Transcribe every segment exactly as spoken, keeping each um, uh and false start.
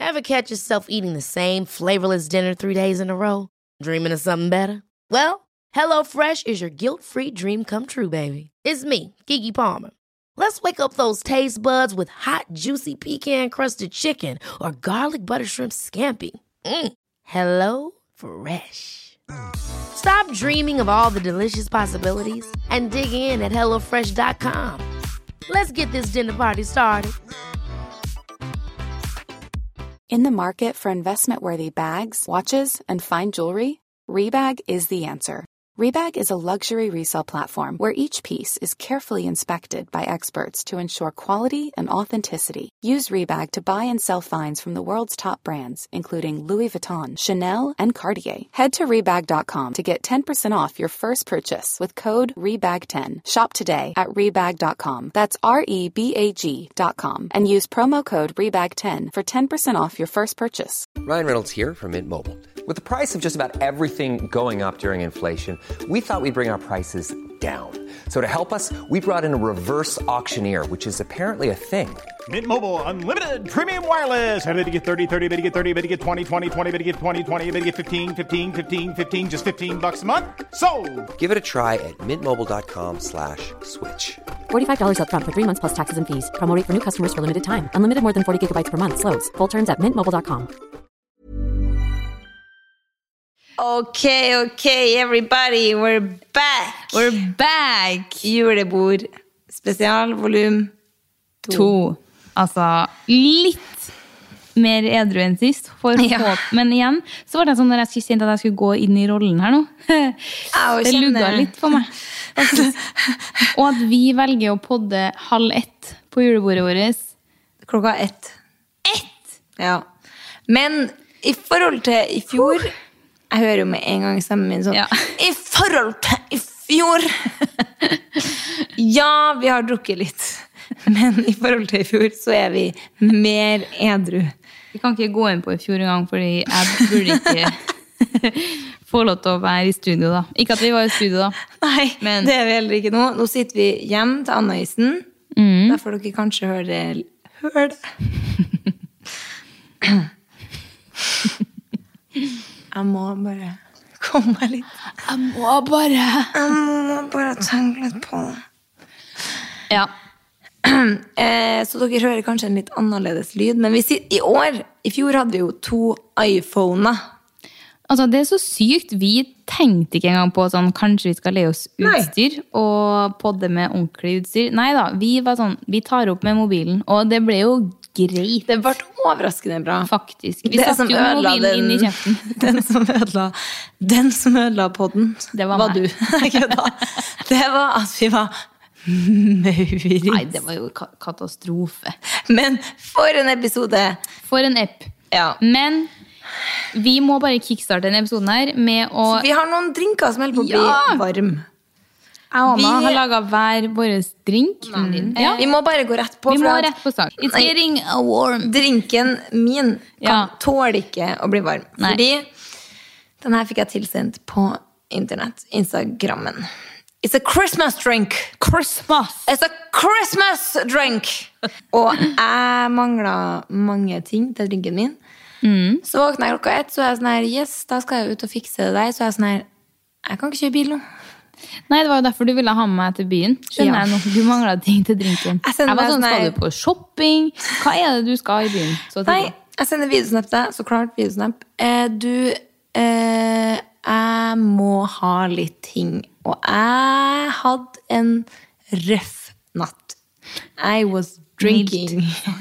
Ever catch yourself eating the same flavorless dinner three days in a row? Dreaming of something better? Well, HelloFresh is your guilt-free dream come true, baby. It's me, Keke Palmer. Let's wake up those taste buds with hot, juicy pecan-crusted chicken or garlic butter shrimp scampi. Mm. Hello Fresh. Stop dreaming of all the delicious possibilities and dig in at hello fresh dot com. Let's get this dinner party started. In the market for investment-worthy bags, watches, and fine jewelry, Rebag is the answer. Rebag is a luxury resale platform where each piece is carefully inspected by experts to ensure quality and authenticity. Use Rebag to buy and sell finds from the world's top brands, including Louis Vuitton, Chanel, and Cartier. Head to Rebag dot com to get ten percent off your first purchase with code rebag ten. Shop today at rebag dot com. That's R E B A G dot com. And use promo code rebag ten for ten percent off your first purchase. Ryan Reynolds here from Mint Mobile. With the price of just about everything going up during inflation, we thought we'd bring our prices down. So to help us, we brought in a reverse auctioneer, which is apparently a thing. Mint Mobile Unlimited Premium Wireless. How to get thirty, thirty, how to get thirty, how to get twenty, twenty, twenty, how to get twenty, twenty, how to get fifteen, fifteen, fifteen, fifteen, just fifteen bucks a month? Sold! Give it a try at mintmobile.com slash switch. forty-five dollars up front for three months plus taxes and fees. Promo rate for new customers for limited time. Unlimited more than forty gigabytes per month. Slows full terms at mint mobile dot com. Okay, okay, everybody, we're back. We're back. Julebord, spesial, volum to. to. Altså, litt mer edru enn sist, for ja. håp. Men igjen, så var det sånn når jeg skulle kjenne at jeg skulle gå inn i rollen her nå. Det lugga litt for meg. Og at vi velger å podde halv ett på julebordet vårt. Klokka ett. Ett? Ja. Men i forhold til i fjor... Jeg hører jo med en gang stemmen min sånn, ja. I forhold til i fjor. Ja, vi har drukket litt. Men i forhold til i fjor så er vi mer edru. Vi kan ikke gå inn på i fjor en gang, fordi jeg burde ikke få lov til å være i studio da. Ikke at vi var i studio da. Nei, men... det er vi heller ikke nå. Nå sitter vi hjem til Anna-isen. Mm. Da får dere kanskje høre det. Hør det. Jeg må bare komme meg litt. Jeg må bare... Jeg må bare tenke litt på det. Ja. Eh, så dere hører kanskje en litt annerledes lyd, men vi sitter, i år, i fjor hadde vi jo to iPhoner. Altså, det er så sykt. Vi tenkte ikke engang på sånn, kanskje vi skal le oss utstyr Nei. Og podde med ordentlig utstyr. Nei da, vi var sånn, vi tar opp med mobilen, og det ble jo greit. Det ble overraskende bra. Faktisk. Vi satt jo mobilen den, inn i kjeften. Den som ødela, den som ødela podden, det var, var du. Det var at vi var maurig. Nei, det var jo katastrofe. Men for en episode. For en app. Ja. Men vi må bare kickstarte denne episoden her med å... Så vi har noen drinker som holder på å bli ja. varm. Jeg og Anna vi... har laget hver våres drink. Mm. Ja. Vi må bare gå rett på. Vi må rett på sak. It's getting warm. Drinken min kan ja. tåle ikke å bli varm. Nei. Fordi den her fikk jeg tilsendt på internett, Instagrammen. It's a Christmas drink. Christmas. It's a Christmas drink. Og jeg manglet mange ting til drinken min. Mm. Så våknet jeg klokka ett, så er jeg sånn her, yes, da skal jeg ut og fikse det der. Så er jeg sånn her, jeg kan ikke kjøre bil nå. Nei, det var jo derfor du ville ha med meg til byen. Skjønner ja. jeg nå, du manglet ting til drinken. Jeg, jeg var sånn, sånn skal du på shopping? Hva er det du skal i byen? Så Nei, jeg sender videosnap til deg, så klart videosnap. Eh, du, eh, jeg må ha litt ting. Og jeg hadde en røff natt. I was drinking.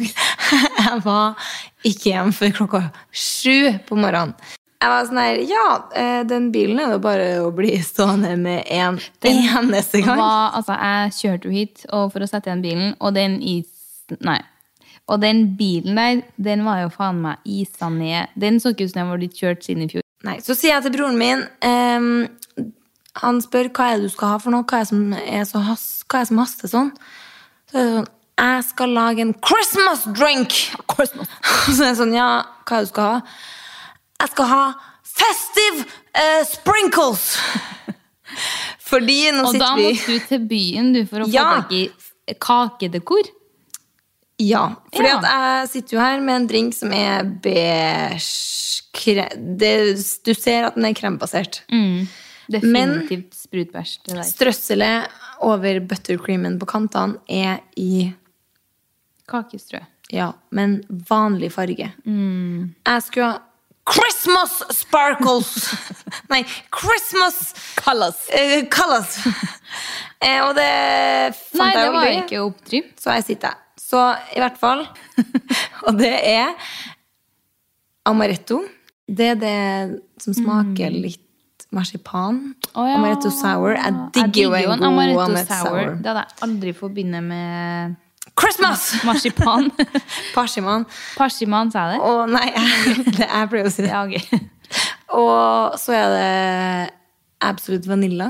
Jeg var ikke hjemme før klokka sju på morgenen. Jeg var sånn her, ja, den bilen er jo bare å bli stående med en eneste gang. Var, altså, jeg kjørte jo hit og for å sette igjen bilen, og den is... Nei. Og den bilen der, den var jo faen meg isa ned. Den så ikke ut som den var blitt kjørt siden i fjor. Nei, så sier jeg til broren min, um, han spør hva er det du skal ha for noe, hva er det som, er så has, hva er det som haster sånn? Så er det sånn, jeg skal lage en Christmas drink. Christmas. Så er det sånn, ja, hva er det du skal ha? Jeg skal ha festive uh, sprinkles. Fordi nå og sitter vi... Og da måtte du til byen du, for å ja. få tak i kakedekor. Ja, fordi Ja. at jeg sitter jo her med en drink som er beige. Kre- det, du ser at den er krembasert. Definitivt sprutbæsj, det der. Strøsselet over buttercreamen på kantene er i, Kakestrø. ja, men vanlig farge. Jeg skulle ha Christmas sparkles! Nei, Christmas Kallas. eh, kallas. eh, og det fant Nei, det jeg var aldri. ikke oppdriv. Så jeg sitter her. Så i hvert fall. Og det er amaretto. Det er det som smaker litt marsipan. Å, ja. Amaretto sour. Jeg digger jo en god amaretto sour. Det hadde jeg aldri forbindet med Christmas! marsipan. Parsiman. Parsiman, sa jeg det? Og nei, jeg, det er pleier å si det. Ja, ok. Og så er det absolutt vanilla.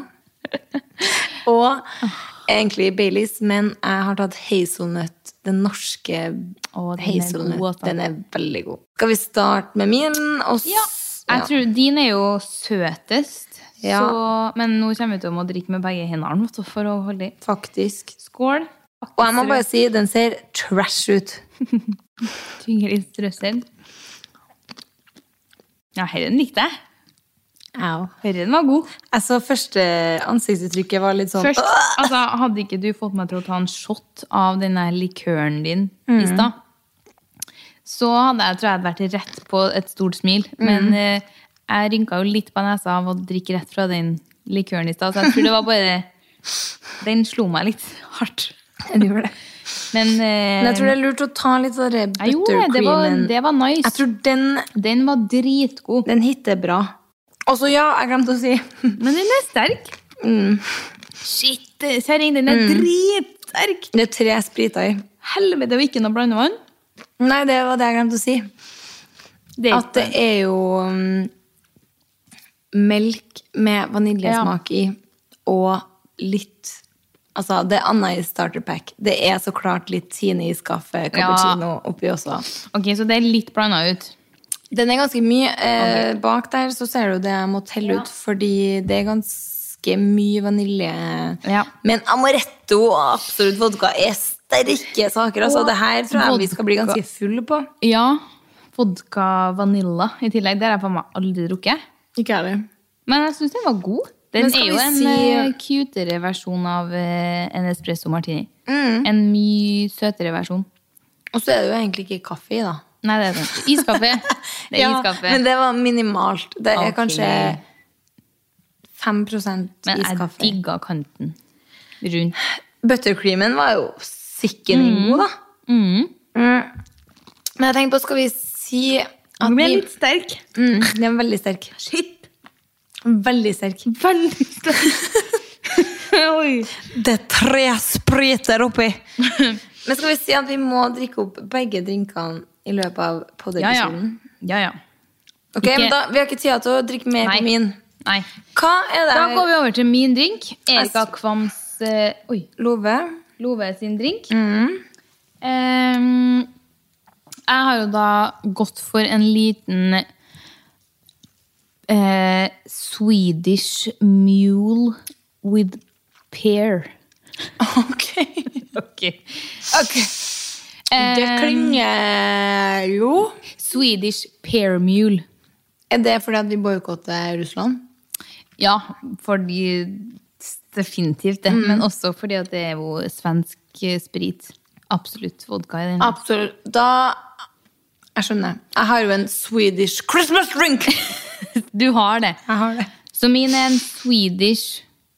Og egentlig Baileys, men jeg har tatt hazelnut. Den norske Å, den er hazelnut. god, altså. Den er veldig god. Skal vi starte med min? Og s- Ja, jeg tror din er jo søtest. Ja. Så, men nå kommer vi til å må drikke med begge hendene vet du, for å holde i. Faktisk. Skål. Og jeg må bare si, den ser trash ut. Tynger litt strøssel. Ja, herren likte jeg. Au. Herren var god. Jeg så første ansiktsuttrykket var litt sånn Først, altså, hadde ikke du fått meg til å ta en shot av denne likøren din i stad, så hadde jeg, tror jeg, hadde vært rett på et stort smil. Men eh, jeg rynka jo litt på nesa av å drikke rett fra den likøren i stad, så jeg tror det var bare den slo meg litt hardt. Jeg gjorde det. Men, eh, Men jeg tror det er lurt å ta litt av det jeg gjorde det. Det var, buttercreamen. det var nice. Jeg tror den, Den var dritgod. den hitter bra. Og så ja, jeg glemte å si. Men den er sterk. Shit, kjæring, den er dritsterk. Det er tre spriter i. Helvete, og ikke noe blandevann. Nei, det var det jeg glemte å si. Det er At det er jo um, melk med vaniljesmak i, og litt, altså det er annet i starter pack. Det er så klart litt Tine i skaffe, cappuccino oppi også. Ok, så det er litt blandet ut. Den er ganske mye. Eh, bak der så ser du det jeg må telle ut, fordi det er ganske mye vanilje. Ja. Men amaretto og absolutt vodka er sterke saker. Altså, det her tror jeg vi skal bli ganske fulle på. Ja, vodka vanilla i tillegg. Det har jeg for meg aldri drukket. Ikke heller. Men jeg synes den var god. Den Men skal er jo vi en si- eh, cutere versjon av eh, en espresso martini. En mye søtere versjon. Og så er det jo egentlig ikke kaffe i, da. Nei, det er den. Iskaffe. Det er Ja, iskaffe. men det var minimalt. Det er Ok. kanskje fem prosent Men jeg iskaffe. digga kanten rundt. Buttercreamen var jo sikken god, da. Mm. Men jeg tenkte på, skal vi si at Den ble vi- litt sterk. Mm, den er veldig sterk. Shit. Veldig sterk. Veldig sterk. Oi. Det er tre spriter oppi. Men skal vi si at vi må drikke opp begge drinkene i løpet av Ja, ja. poddepisoden? Ja, ja. Ok, Ikke- men da, vi har ikke tid til å drikke mer Nei. på min. Nei. Hva er det? Da går vi over til min drink. Erika Kvams eh, Oi, Love. Love sin drink. Ehm, jeg har jo da gått for en liten eh, Swedish mule with pear. Ok. Ok. Ok. Det klinger jo. Swedish pear mule. Er det fordi at vi boykotter Russland? Ja, fordi definitivt det, men også fordi at det er jo svensk sprit. Absolutt vodka i den. Absolutt. Da Jeg skjønner. Jeg har jo en Swedish Christmas drink. Du har det. Jeg har det. Så min er en Swedish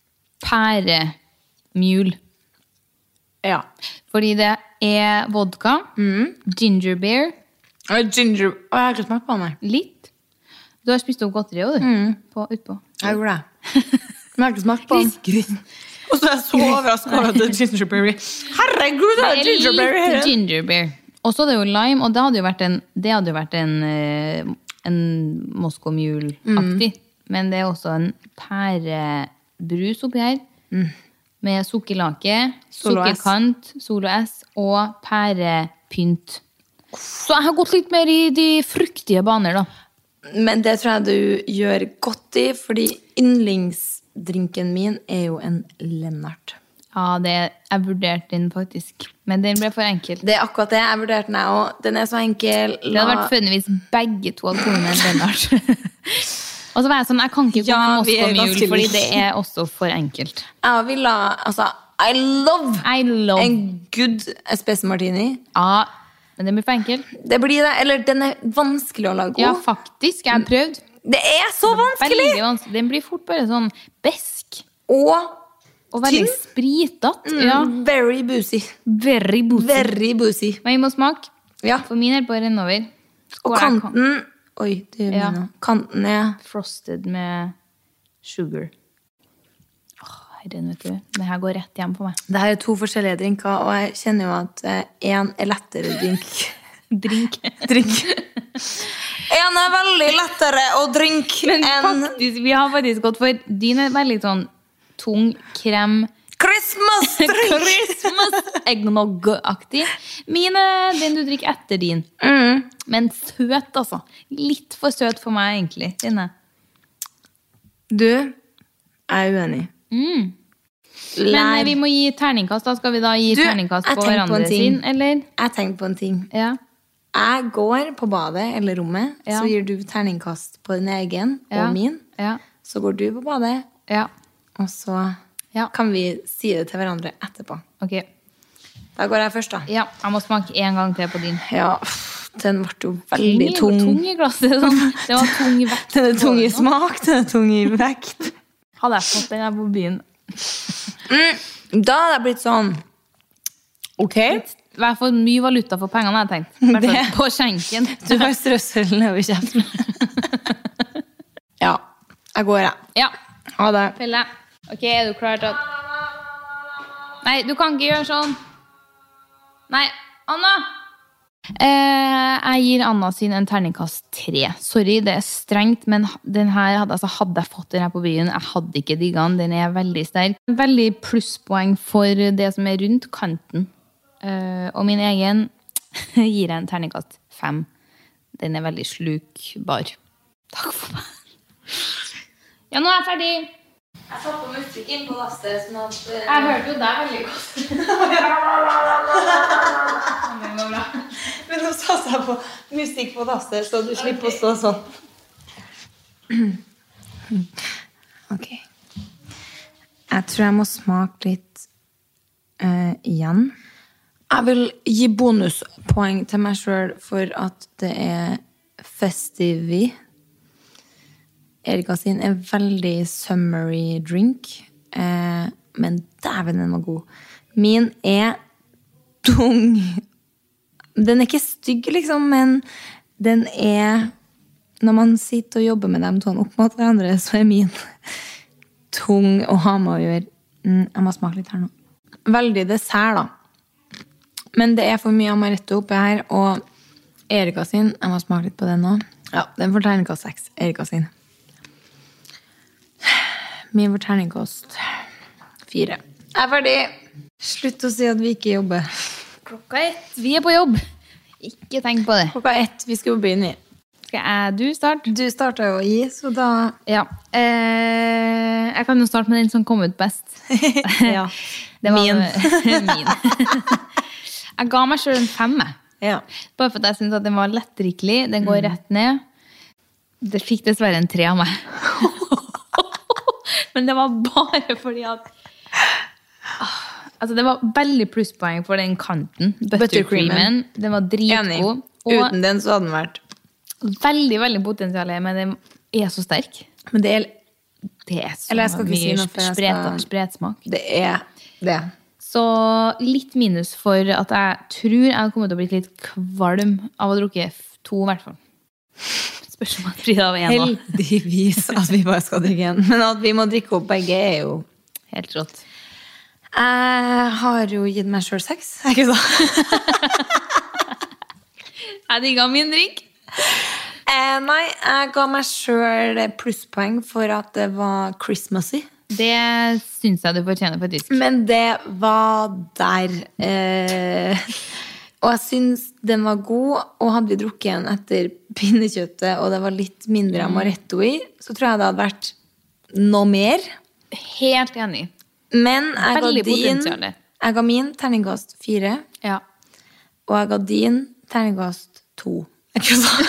pæremule. Ja. Fordi det er vodka, ginger beer, Og ginger. Og jeg har ikke smakt på den. litt. Du har spist opp godteri også, du. På, utpå. Jeg gjorde det. Men jeg har ikke smakt på den. Og så er jeg så overrasket over at det er gingerberry. Herregud, det er Det er gingerberry litt her. ginger beer. Og så er det jo lime, og det hadde jo vært en, det hadde jo vært en, eh, en Moscow Mule-aktig. Men det er også en pærebrus oppi her. Med sukkerlake, Solo S. sukkerkant, Solo S og pærepynt. Så jeg har gått litt mer i de fruktige baner, da. Men det tror jeg du gjør godt i, fordi yndlingsdrinken min er jo en Lennart. Ja, det, jeg vurderte den faktisk. Men den ble for enkel. Det er akkurat det, jeg vurderte den også. Den er så enkel. Det hadde vært funnet hvis begge to hadde kommet med en Lennart. Og så var jeg sånn, jeg kan ikke komme Ja, med vi er Moskva-mjul, ganske fordi like. det er også for enkelt. Jeg vil ha, altså, I love, I love. en good espresso martini. Ja, men den blir for enkel. Det blir det, eller den er vanskelig å lage god. Ja, faktisk, jeg har prøvd. Det er så vanskelig! Veldig vanskelig. Den blir fort bare sånn besk. Og Og veldig tynn. spritet. mm, Ja, very boozy. very boozy. Very boozy. Men vi må smake. Ja. For min er på å renne over. Og Skål, jeg kan- kanten, oi, det gjør Ja. ja. Kanten er Frosted med sugar. Åh, herren, vet du. Det her går rett hjem på meg. Det her er to forskjellige drinker, og jeg kjenner jo at eh, en er lettere drink. Drink. drink. En er veldig lettere å drinke Men enn faktisk, vi har faktisk gått for din er veldig sånn tung krem. Christmas drink! Christmas eggnog-aktig. Min er den du drikker etter din. Mm. Men søt, altså. Litt for søt for meg, egentlig. Dine. Du, jeg er uenig. Mm. Men vi må gi terningkast. Da skal vi da gi Du, terningkast jeg på tenkte på en hverandre ting. sin, eller? Jeg tenkte på en ting. Ja. Jeg går på badet eller rommet, Ja. så gir du terningkast på din egen Ja. og min. Ja. Så går du på badet, Ja. og så Ja. kan vi si det til hverandre etterpå. Ok. Da går jeg først, da. Ja, jeg må smake en gang til på din. Ja, pff, den ble jo veldig tung. Tung i glasset. Sånn. Det var tung i vekt. Den er tung i smak, den er tung i vekt. Hadde jeg fått den her på byen. Mm, da hadde jeg blitt sånn, ok, I hvert fall mye valuta for pengene, har jeg tenkt. I hvert fall Det- på skjenken. du har strøssel nedover kjeften. Ja, jeg går, jeg. Ja, Ha det. Pelle. Ok, er du klar til at... Nei, du kan ikke gjøre sånn. Nei, Anna! Eh, jeg gir Anna sin en terningkast tre. Sorry, det er strengt, men den her, hadde- altså, hadde jeg fått den her på byen, jeg hadde ikke digget den. Den er veldig sterk. Veldig plusspoeng for det som er rundt kanten. Eh, og min egen gir jeg en terningkast fem. Den er veldig slukbar. Takk for meg. Ja, nå er jeg ferdig. Jeg satt på musikk inn på lastet, sånn at... Jeg hørte jo deg veldig godt. Det var bra. Men nå satt jeg på musikk på lastet, så du slipper å stå sånn. Ok. Jeg tror jeg må smake litt eh, igjen. Jeg vil gi bonuspoeng til meg selv for at det er festivi. Erika sin er veldig summery drink, eh, men dæven den var god. Min er tung. Den er ikke stygg, liksom, men den er... Når man sitter og jobber med dem sånn opp mot hverandre, så er min tung å ha med å gjøre. Mm, jeg må smake litt her nå. Veldig dessert, da. Men det er for mye amaretto oppi her, og Erika sin, jeg må smake litt på den nå. Ja, den får terningkast seks, Erika sin. Min får terningkast fire. Jeg er ferdig. Slutt å si at vi ikke jobber. Klokka ett. Vi er på jobb. Ikke tenk på det. Klokka ett, vi skal jobbe inn i. Skal jeg, du starte? Du startet jo å gi, så da... Ja. Eh, jeg kan jo starte med den som kom ut best. Ja. Det var Min. min. Jeg ga meg selv en femme. Ja. Bare for at jeg synes at den var lettdrikkelig. Den går rett ned. Det fikk dessverre en tre av meg. Men det var bare fordi at altså det var veldig plusspoeng for den kanten. Buttercreamen. Den var Enig. dritgod. Uten den så hadde den vært... Veldig, veldig potensial, men den er så sterk. Men det er... Det er så Eller jeg skal ikke si mye noe, for jeg spreta, skal- spretsmak. Det er det. Så litt minus for at jeg tror jeg hadde kommet til å bli litt kvalm av å drukke to, i hvert fall. Spørs om at Frida var en også. Heldigvis at vi bare skal drikke en. Men at vi må drikke opp begge er jo... Helt rått. Jeg har jo gitt meg selv seks, er ikke det? Jeg digget min drink. Eh, nei, jeg ga meg selv plusspoeng for at det var Christmassy. Det synes jeg du fortjener faktisk. Men det var der. Eh, og jeg synes den var god, og hadde vi drukket en etter pinnekjøttet, og det var litt mindre amaretto i, så tror jeg det hadde vært noe mer. Helt enig. Men jeg ga, Veldig din, potensiale. jeg ga min terningkast fire, Ja. og jeg ga din terningkast to. Ikke sant?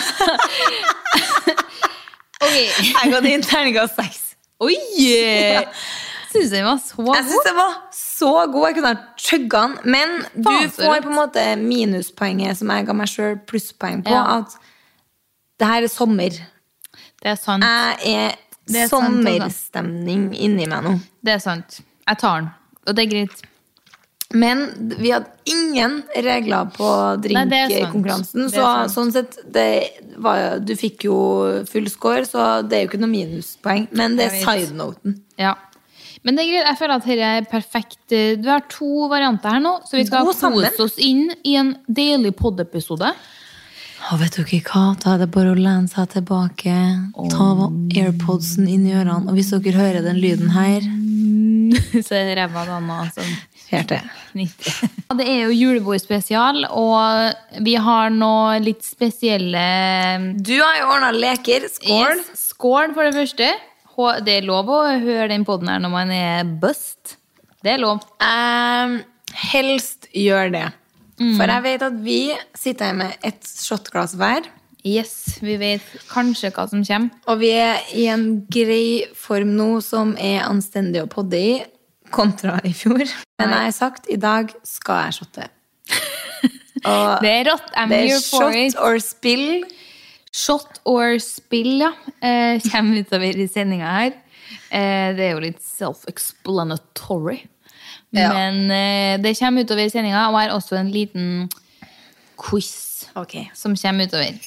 Ok. Jeg ga din terningkast seks. Oi! Synes jeg var så god. Jeg synes det var så god. Jeg kunne ha chugget den. Men du Faen, så får rett. på en måte minuspoenget som jeg ga meg selv plusspoeng på. Ja. At det her er sommer. Det er sant. Jeg er, Det er sant, sommerstemning inni meg nå. Det er sant. Jeg tar den. Og det er greit. Men vi hadde ingen regler på Nei, det er sant. drinkkonkurransen. Det er Så sant. sånn sett, det var, du fikk jo full score, så det er jo ikke noe minuspoeng. Men det er Jeg vet. side-noten. Ja. Men det er greit. Jeg føler at dette er perfekt. Du har to varianter her nå, så vi skal God sammen. kose oss inn i en deilig podd-episode. Og vet dere hva? Da er det bare å lene seg tilbake, ta AirPodsen inn i ørene, og hvis dere hører den lyden her, Så er det ræva da nå, sånn hørte nitti. Ja, det er jo julebordspesial, og vi har nå litt spesielle Du har jo ordnet leker. Skål. Yes, skål for det første. Hå- Det er lov å høre den podden her når man er bust. Det er lov. Um, helst gjør det. Mm. For jeg vet at vi sitter her med et shotglass hver, Yes, vi vet kanskje hva som kommer. og vi er i en grei form nå som er anstendig å podde i, kontra i fjor. Men jeg har sagt, i dag skal jeg shotte. Og Det er rått. I'm det er here for it. shot or spill. Shot or spill, ja. Eh, kommer utover i sendinga her. Eh, det er jo litt self-explanatory. Ja. Men eh, det kommer utover i sendinga, og er også en liten quiz Ok. som kommer utover.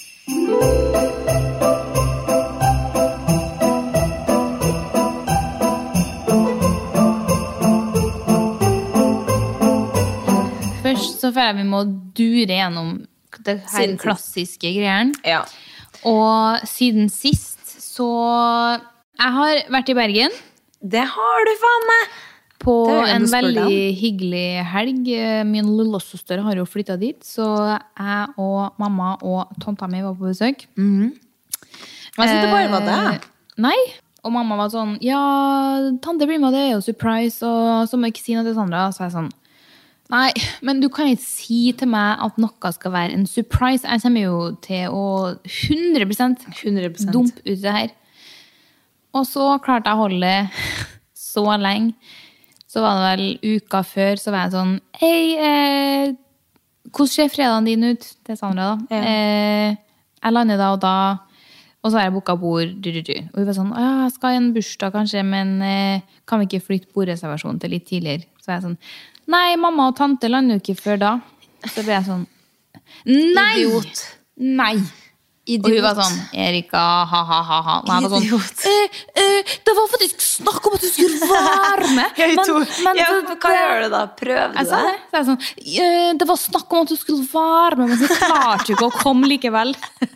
Først så føler jeg vi må dure gjennom det her Siden sist. klassiske greiene. Ja. Og siden sist så Jeg har vært i Bergen Det har du faen meg! på Det er jo en du spør veldig deg hyggelig helg. Min lillesøster har jo flytta dit, så jeg og mamma og tanta mi var på besøk. Jeg synes det bare var det. Eh, Nei. Og mamma var sånn, ja, tante blir med, det er jo surprise, og så må jeg ikke si noe til Sandra. Så er jeg sånn, nei, men du kan ikke si til meg at noe skal være en surprise. Jeg kommer jo til å hundre prosent hundre prosent. dumpe ut det her. Og så klarte jeg å holde det så lenge. Så var det vel uka før, så var jeg sånn, hei, eh, hvordan ser fredagen din ut? Til Sandra da. Ja. Eh, jeg lander da og da, og så har jeg boket bord. Du, du, du. Og vi var sånn, ja, jeg skal i en bursdag kanskje, men eh, kan vi ikke flytte bordreservasjonen til litt tidligere? Så var jeg sånn, nei, mamma og tante lander jo ikke før da. Så ble jeg sånn, nei! Idiot. Nei! Idiot. Og hun var sånn, Erika, ha, ha, ha, ha. Og jeg var sånn, Idiot. eh, eh, det var faktisk snakk om at du skulle være med. Jeg men- tror, men ja, det- hva gjør du da? Prøv du Jeg sa det? det. Så jeg sånn, eh, det var snakk om at du skulle være med, men du klarte jo ikke å komme likevel.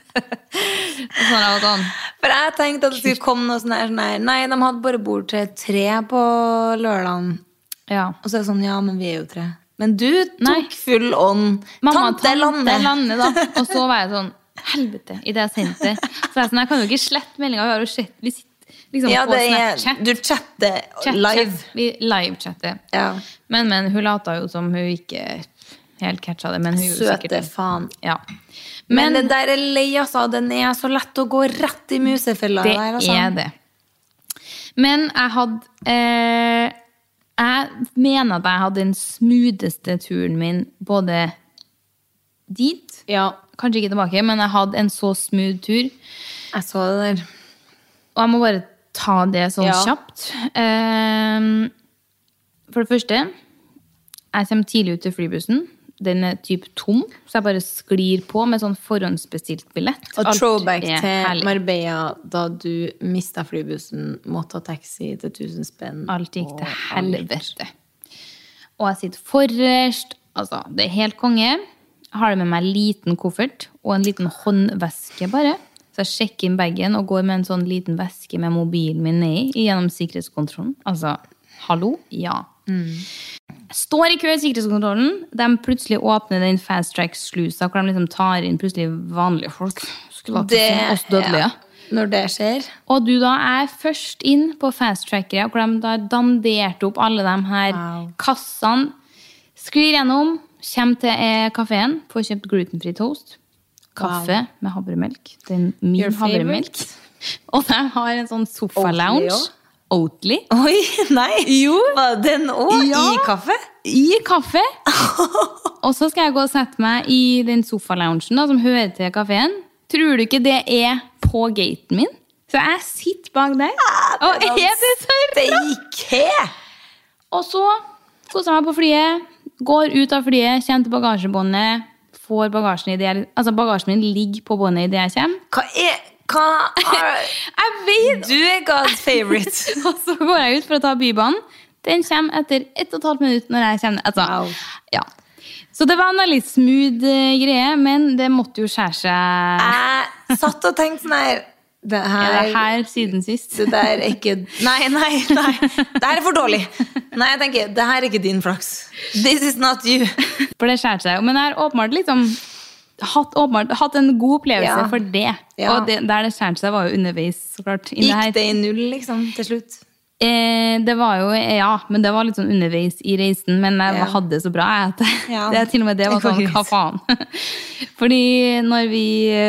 Og sånn, jeg var sånn, For jeg tenkte at det skulle komme noe sånn her, sånn her. Nei, de hadde bare bord til tre på lørdagen. ja. Og så er det sånn, ja, men vi er jo tre. Men du tok Nei. full ånd. Mamma, Tante Lanne. Lanne da. Og så var jeg sånn, helvete, i det jeg sendte. Så jeg, sånn, jeg kan jo ikke slette meldingen, vi har jo sett, vi sitter liksom Ja, på det er, Snapchat. du chatter Chat, live. Chat. Vi live-chatter. Ja. Men, men hun lata jo som hun ikke helt catcha det, men hun gjorde sikkert Søte det. faen. Ja. Men, Men, det der er lei, altså. Den er så lett å gå rett i musefella det der, altså. er det. Men jeg hadde eh, Jeg mener at jeg hadde den smootheste turen min både dit, Ja, kanskje ikke tilbake, men jeg hadde en så smooth tur. jeg så det der. Og jeg må bare ta det sånn Ja. kjapt. Ehm, for det første, jeg kommer tidlig ut til flybussen. Den er typ tom, så jeg bare sklir på med sånn forhåndsbestilt billett. Og Alt throwback er til herlig. Marbella da du mistet flybussen, måtte ha taxi til tusen spenn. Alt gikk og til alt. helvete. Og jeg sitter forrest. Altså, det er helt konge. Jeg har det med meg en liten koffert og en liten håndveske bare. Så jeg sjekker inn bagen og går med en sånn liten veske med mobilen min ned i gjennom sikkerhetskontrollen. Altså, hallo? Ja. Jeg står i kø i sikkerhetskontrollen. De plutselig åpner den fast track-slusa, hvor de liksom tar inn plutselig vanlige folk. Skulle hatt Det- oss dødelige. når det skjer. Og du da er først inn på fast-trackere, hvor de da danderte opp alle de her wow. kassene. Sklir gjennom, kommer til eh, kaféen, får kjøpt glutenfri toast, kaffe wow. med havremelk. Det er min havremelk. Og de har en sånn sofa-lounge. Oatly. Oi, nei. Jo. Var den også ja. I kaffe? I kaffe. Og så skal jeg gå og sette meg i den sofa-loungen da, som hører til kaféen. Tror du ikke det er på gaten min? Så jeg sitter bak der. Ah, og er det så rart? Og så koser jeg meg på flyet, går ut av flyet, kommer til bagasjebåndet, får bagasjen i det jeg, altså bagasjen min ligger på båndet i det jeg kommer. Hva er... Hva er... jeg vet Du er God's favorite. Og så går jeg ut for å ta bybanen. Den kommer etter ett og et halvt minutt når jeg kommer altså, wow. ja. Så det var en veldig smooth uh, greie, men det måtte jo skjære seg. Jeg satt og tenkte sånn her det her, er det her siden sist? Det der er ikke Nei, nei, nei det her er for dårlig. Nei, jeg tenker, det her er ikke din flaks. This is not you. For det skjærte seg. Men jeg har åpenbart liksom Hatt, åpenbart, hatt en god opplevelse ja. For det. Ja. Og det, der det skjærte seg var jo underveis, så klart. Gikk det, det i null, liksom, til slutt? Eh, det var jo, ja, men det var litt sånn underveis i reisen, men jeg ja. Hadde det så bra, jeg, at ja. Det til og med det var sånn, hva faen? Fordi når vi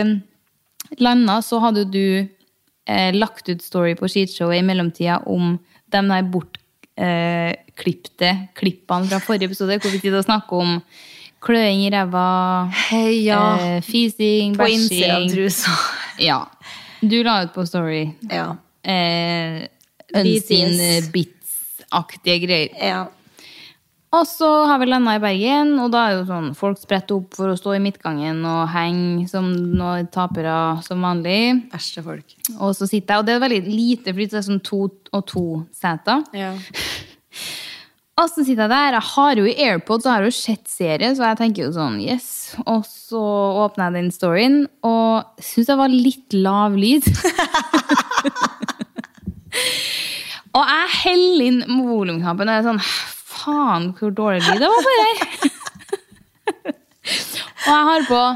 landet, så hadde du eh, lagt ut story på skitshowet i mellomtida om de der bortklippte eh, klippene fra forrige episode, hvor vi sitter og snakker om kløing i ræva, hey, ja. eh, fising, på innsida av trusa. Ja. Du la ut på story. Ja. Eh, Unseen bits-aktige greier. Ja. Og så har vi landet i Bergen, og da er jo sånn, folk spretter opp for å stå i midtgangen og henge som noen tapere som vanlig. Verste folk. Og så sitter jeg, og det er veldig lite, fordi det er sånn to og to seter. Ja. Og så sitter jeg der, jeg har jo i AirPods, og har jo sett serie, så jeg tenker jo sånn, yes. Og så åpner jeg den storyen, og synes det var litt lav lyd. Og jeg heller inn volumknappen, og jeg er sånn, faen, hvor dårlig lyd det var på det. Og jeg har på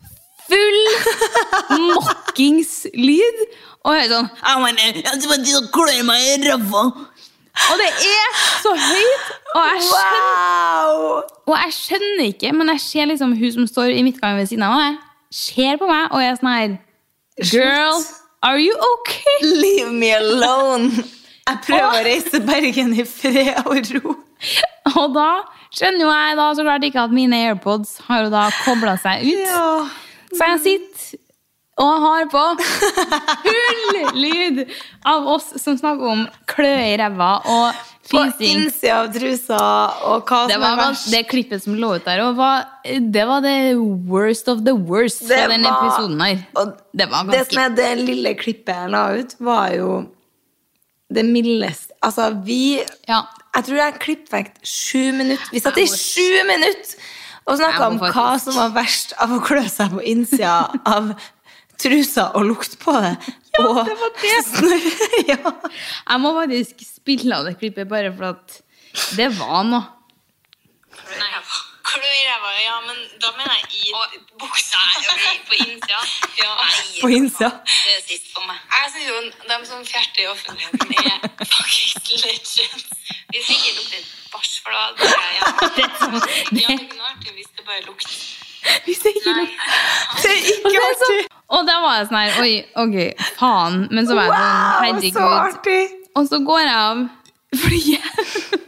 full mockingslyd, og jeg er sånn, jeg mener, jeg skal ikke kløy meg i røva. Og det er så høyt, og jeg skjønner, wow. og jeg skjønner ikke, men jeg ser liksom hun som står i midtgangen ved siden av meg, ser på meg, og jeg er sånn her, girl, are you okay? Leave me alone. Jeg prøver og, å reise Bergen i fred og ro. Og da skjønner jo jeg da så klart ikke at mine AirPods har jo da koblet seg ut. Ja. Så jeg sitter og har på full lyd av oss som snakker om klø i ræva og fising. På innsida av trusa og hva det som var, er verst. Det klippet som lå ut der, og var, det var det worst of the worst det fra den var, episoden her. Det var ganske... Det som er det lille klippet jeg la ut, var jo det mildeste. Altså, vi... Ja. Jeg tror jeg klippet vekk sju minutter. Vi satt i sju minutter og snakket om faktisk. Hva som var verst av å klø seg på innsida av trusa og lukt på det. Ja, og det var det. Ja. Jeg må faktisk spille av det klippet bare for at det var noe. Nei, klø i ræva, ja, men da mener jeg i buksa. På innsida. Ja. På innsida. Det er sist for meg. Jeg synes jo, de som fjerter i offentligheten er faktisk legends. Hvis ikke lukter bæsj, for da det er ja. Det er sånn. Det ja, det kunne vært hvis det bare lukter. Hvis det ikke lukter. Det er ikke artig. Og da var jeg sånn her, oi, ok, faen. Men så var jeg sånn, herregud. Wow, så artig. Og så går jeg av flyet.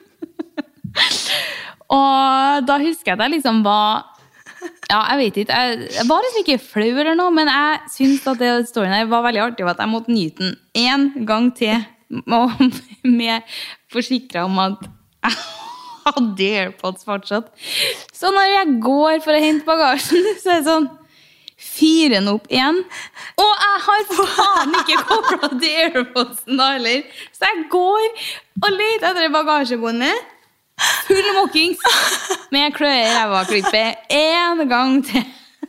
Og da husker jeg at jeg liksom var, ja, jeg vet ikke, jeg, jeg var liksom ikke flau eller noe, men jeg synes at det storyen her var veldig artig, at jeg måtte nyte den en gang til, og med forsikret om at jeg hadde AirPods fortsatt. Så når jeg går for å hente bagasjen, så er det sånn, fyre den opp igjen, og jeg har faen ikke koblet til AirPodsen da heller, så jeg går og leter etter bagasjebåndet, full mockings, med klø i ræva-klippet en gang til.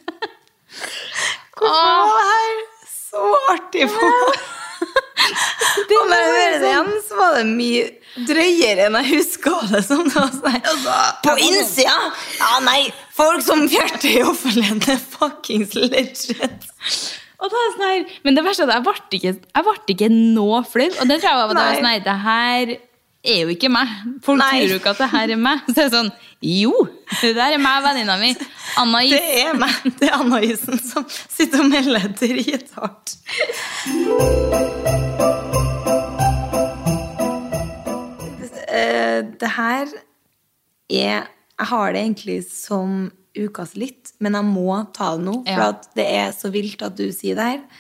Hvorfor var det her så artig for meg? Og når jeg hører det igjen, så var det mye drøyere enn jeg husker det som det var sånn. På innsida? Ja, nei, folk som fjerter i offentligheten er fuckings legends. Og da er det sånn her, men det verste er at jeg ble ikke, jeg ble ikke nå flau, og det tror jeg var at det var sånn her, det her er jo ikke meg. Folk Nei. tror jo ikke at det her er meg. Så det er sånn, jo, det der er meg, venninna mi. Anna Is. Det er meg, det er Anna Isen som sitter og melder drithardt. Det her er, jeg har det egentlig som ukas litt, men jeg må ta det nå, for ja. at det er så vilt at du sier det her.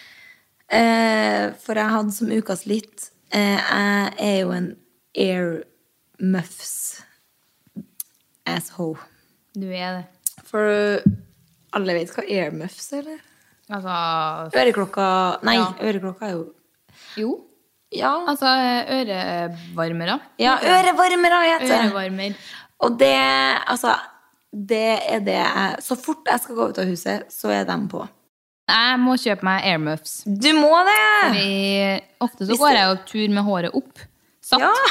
For jeg hadde som ukas litt, jeg er jo en earmuffs asshole. Du er det. For alle vet hva earmuffs er, eller? Altså... Øreklokka... Nei, ja. øreklokka er jo... Jo. Ja. Altså ørevarmere. Ja, ørevarmere heter det. Ørevarmer. Og det, altså, det er det jeg... Så fort jeg skal gå ut av huset, så er de på. Jeg må kjøpe meg earmuffs. Du må det! Fordi ofte så går jeg jo tur med håret opp. Satt. Ja.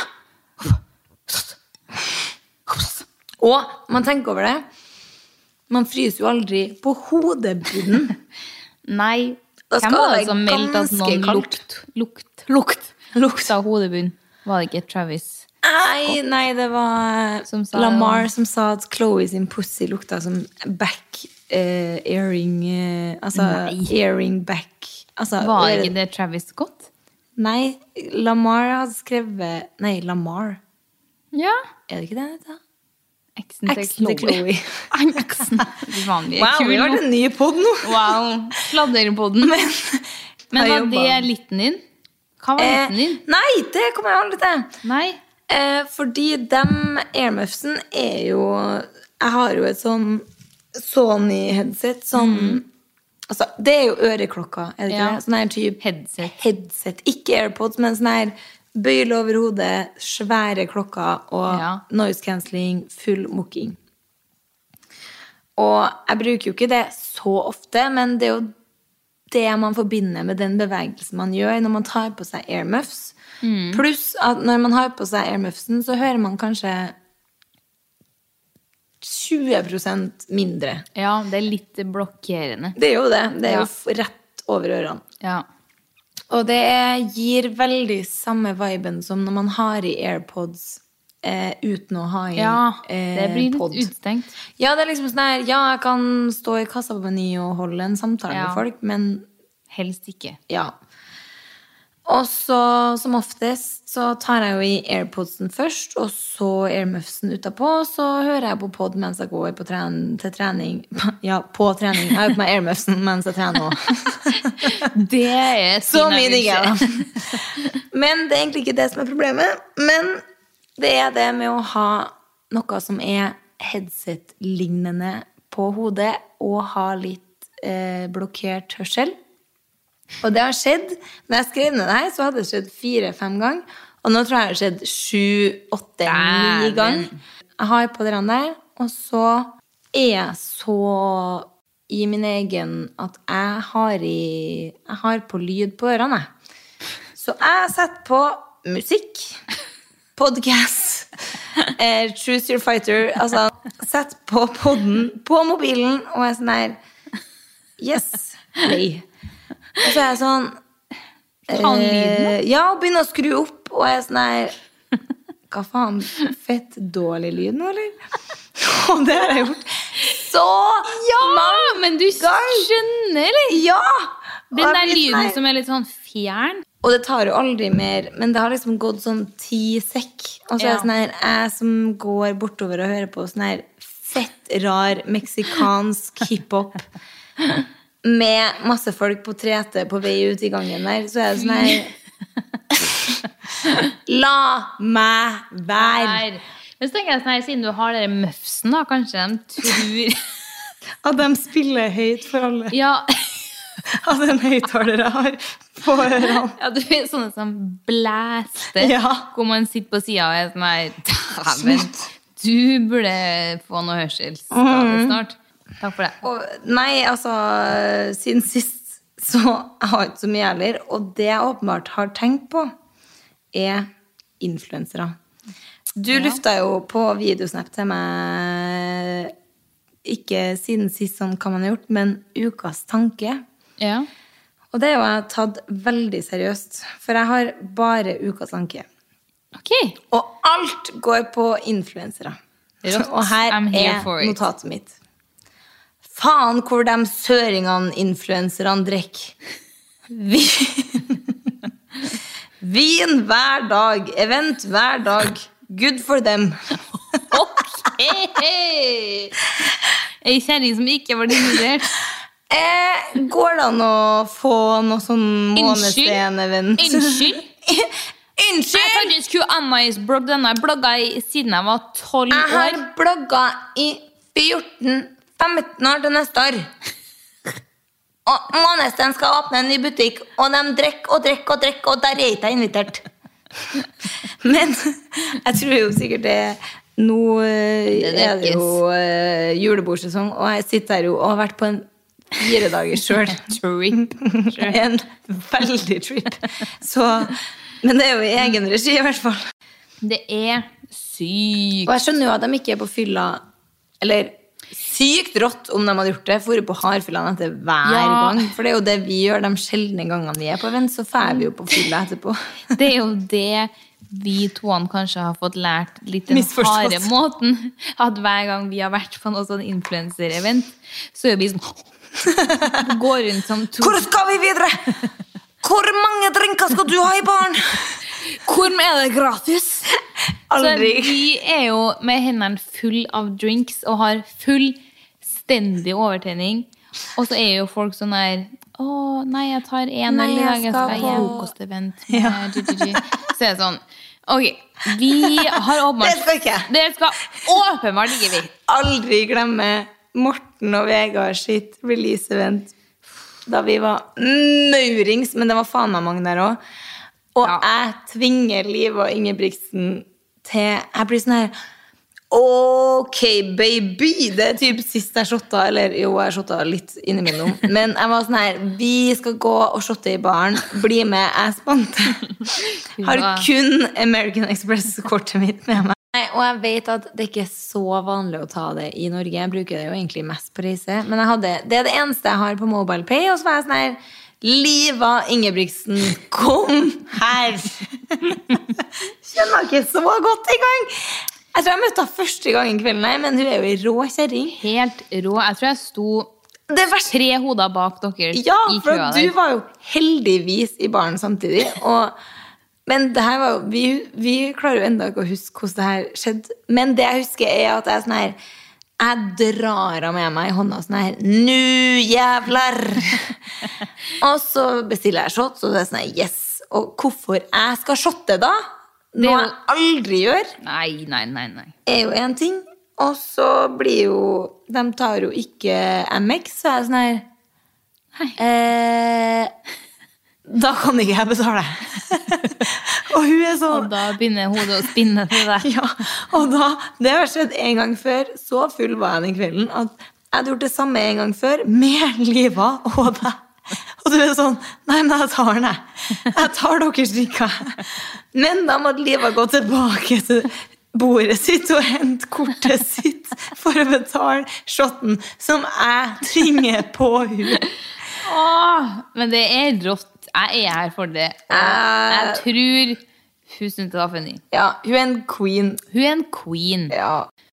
Og man tenker over det. Man fryser jo aldri på hodebunnen. Nei. Hvem var det som meldte at noen lukt, lukt, lukt, lukt av hodebunnen? Var det ikke Travis? Nei, nei, det var som sa, Lamar som sa at Chloe sin pussy lukta som back uh, earring, uh, altså nei. earring back. Altså, var ikke det Travis Scott? Nei, Lamar hadde skrevet, nei, Lamar. Ja. Er det ikke det det? Eksen til Chloe. Chloe. Eksen. Wow, vi har en ny podd nå. Wow, sladderpodden. Men, men var det liten din? Hva var liten din? Eh, nei, det kommer jeg aldri til. Nei. Eh, fordi dem earmuffsen er jo... Jeg har jo et sånn Sony-headset, sånn... Mm. Altså, det er jo øreklokka, er det ikke ja. det? Sånn her type... Headset. Headset. Ikke AirPods, men sånn her... Bøyle over hodet, svære klokker og ja. noise cancelling, full mokking. Og jeg bruker jo ikke det så ofte, men det er jo det man forbinder med den bevegelsen man gjør når man tar på seg earmuffs. Mm. Pluss at når man har på seg earmuffsen, så hører man kanskje tjue prosent mindre. Ja, det er litt blokkerende. Det er jo det. Det er ja. jo rett over ørene. Ja. Og det gir veldig samme viben som når man har i AirPods eh, uten å ha i ja, det blir litt pod. utstengt. Ja, det er liksom sånn her, ja, jeg kan stå i kassa på Meny og holde en samtale ja. med folk, men... Helst ikke. Ja. Og så, som oftest, så tar jeg jo i AirPodsen først, og så Airmuffsen utapå, så hører jeg på pod mens jeg går på tren til trening. Ja, på trening. Jeg har på meg Airmuffsen mens jeg trener også. Det er så mye digg, ja. Men det er egentlig ikke det som er problemet. Men det er det med å ha noe som er headset-lignende på hodet, og ha litt eh, blokkert hørsel. Og det har skjedd, når jeg skrev ned det her, så hadde det skjedd fire-fem ganger. Og nå tror jeg det har skjedd sju, åtte, ni ganger. Jeg har på det der, og så er jeg så i min egen at jeg har, i, jeg har på lyd på ørene. Så jeg setter på musikk, podcast, eh, Choose Your Fighter, altså setter på podden på mobilen, og jeg er sånn her, yes, play. Og så er jeg sånn eh, ja, og begynner å skru opp, og jeg er sånn her, hva faen, fett dårlig lyd nå, eller? Og det har jeg gjort så ja, mange men du skjønner, eller? Ja! Den der lyden som er litt sånn fjern. Og det tar jo aldri mer, men det har liksom gått sånn ti sekk. Og så er det sånn her, jeg som går bortover og hører på sånn her fett, rar, meksikansk hiphop med masse folk på trete på vei ut i gangen der, så er det sånn her la meg være. Men så tenker jeg sånn her, siden du har dere muffsen da, kanskje de tror at de spiller høyt for alle. Ja. At en høyttaler har på ørene. Ja, du er sånne som blæster, ja. Hvor man sitter på siden og er sånn her, men du burde få noe hørselsskade snart. Takk for det. Og, nei, altså, siden sist så jeg har ikke så mye heller, og det jeg åpenbart har tenkt på er influensere. Du ja. Lufta jo på videosnap til meg, ikke siden sist sånn hva man har gjort, men ukas tanke. Ja. Og det er jo jeg tatt veldig seriøst, for jeg har bare ukas tanke. Ok. Og alt går på influensere. Og her er notatet mitt. Faen hvor de søringene influenserne drikker. Vin. Vin hver dag, event hver dag. Good for them. Ok. En kjæring som ikke var inkludert. Eh, går det an å få noe sånn månesen-event? Unnskyld? Unnskyld? Jeg faktisk skulle Anna-is blogg denne. Jeg blogget i, siden jeg var tolv år. Jeg har blogget i fjorten femten år til neste år. Og månesen skal åpne en ny butikk, og de drekker og drekker og drekker, og der er ikke jeg invitert. Men jeg tror jo sikkert det nå det er det jo uh, julebordsesong, og jeg sitter her jo og har vært på en fire dager selv. Trip. En veldig trip. Så, men det er jo i egen regi i hvert fall. Det er sykt. Og jeg skjønner jo at de ikke er på fylla, eller sykt rått om de hadde gjort det, for på hardfyllene etter hver ja. gang. For det er jo det vi gjør de sjeldne gangene vi er på event, så fer vi jo på fylla etterpå. Det er jo det vi toene kanskje har fått lært litt den harde måten, at hver gang vi har vært på noe sånn influencer-event, så er vi sånn går rundt som to. Hvor skal vi videre? Hvor mange drinker skal du ha i baren? Hvor er det gratis? Aldri. Så vi er jo med hendene full av drinks og har fullstendig overtenning. Og så er jo folk sånn her, åh, nei, jeg tar en eller dag, jeg skal ha frokostevent med ja. G G G. Så er det sånn, ok, vi har åpenbart... Det skal ikke. Det skal åpenbart ikke vi. Aldri glemme Morten og Vegard sitt release-event da vi var maurings, men det var faen meg mange der også. Og ja. jeg tvinger Liv og Ingebrigtsen til, jeg blir sånn her, ok, baby, det er typ sist jeg shotta, eller jo, jeg shotta litt innimellom, men jeg var sånn her, vi skal gå og shotte i baren, bli med, jeg spante. Har kun American Express-kortet mitt med meg. Nei, og jeg vet at det ikke er så vanlig å ta det i Norge, jeg bruker det jo egentlig mest på reise, men jeg hadde, det er det eneste jeg har på MobilePay, og så var jeg sånn her, Liva Ingebrigtsen, kom her. Kjenner ikke så godt i gang. Jeg tror jeg møtte henne første gang i kvelden, nei, men hun er jo i rå kjæring. Helt rå. Jeg tror jeg sto tre hoder bak dere ja, i køa der. Ja, for du var jo heldigvis i baren samtidig. Og, men det her var jo, vi, vi klarer jo enda ikke å huske hvordan det her skjedde. Men det jeg husker er at jeg er sånn her, jeg drar av med meg i hånda sånn her, nu jævlar. Og så bestiller jeg shot, og det er sånn her, yes. Og hvorfor jeg skal shotte da? Noe jeg aldri gjør. Nei, nei, nei, nei. Er jo en ting. Og så blir jo, de tar jo ikke M X, så er jeg sånn her, nei. Eh, da kan ikke jeg betale. Og hun er sånn... Og da begynner hodet å spinne til deg. Ja, og da, det har skjedd en gang før, så full var jeg den kvelden, at jeg hadde gjort det samme en gang før, med Liva og deg. Og du er sånn, nei, men jeg tar den jeg. Jeg tar deres drikka. Men da måtte Liva gå tilbake til bordet sitt og hente kortet sitt for å betale shotten som jeg tvinger på henne. Åh, men det er rått. Jeg er her for det. Og jeg tror hun synes det var funny. Ja, hun er en queen. Hun er en queen. Ja.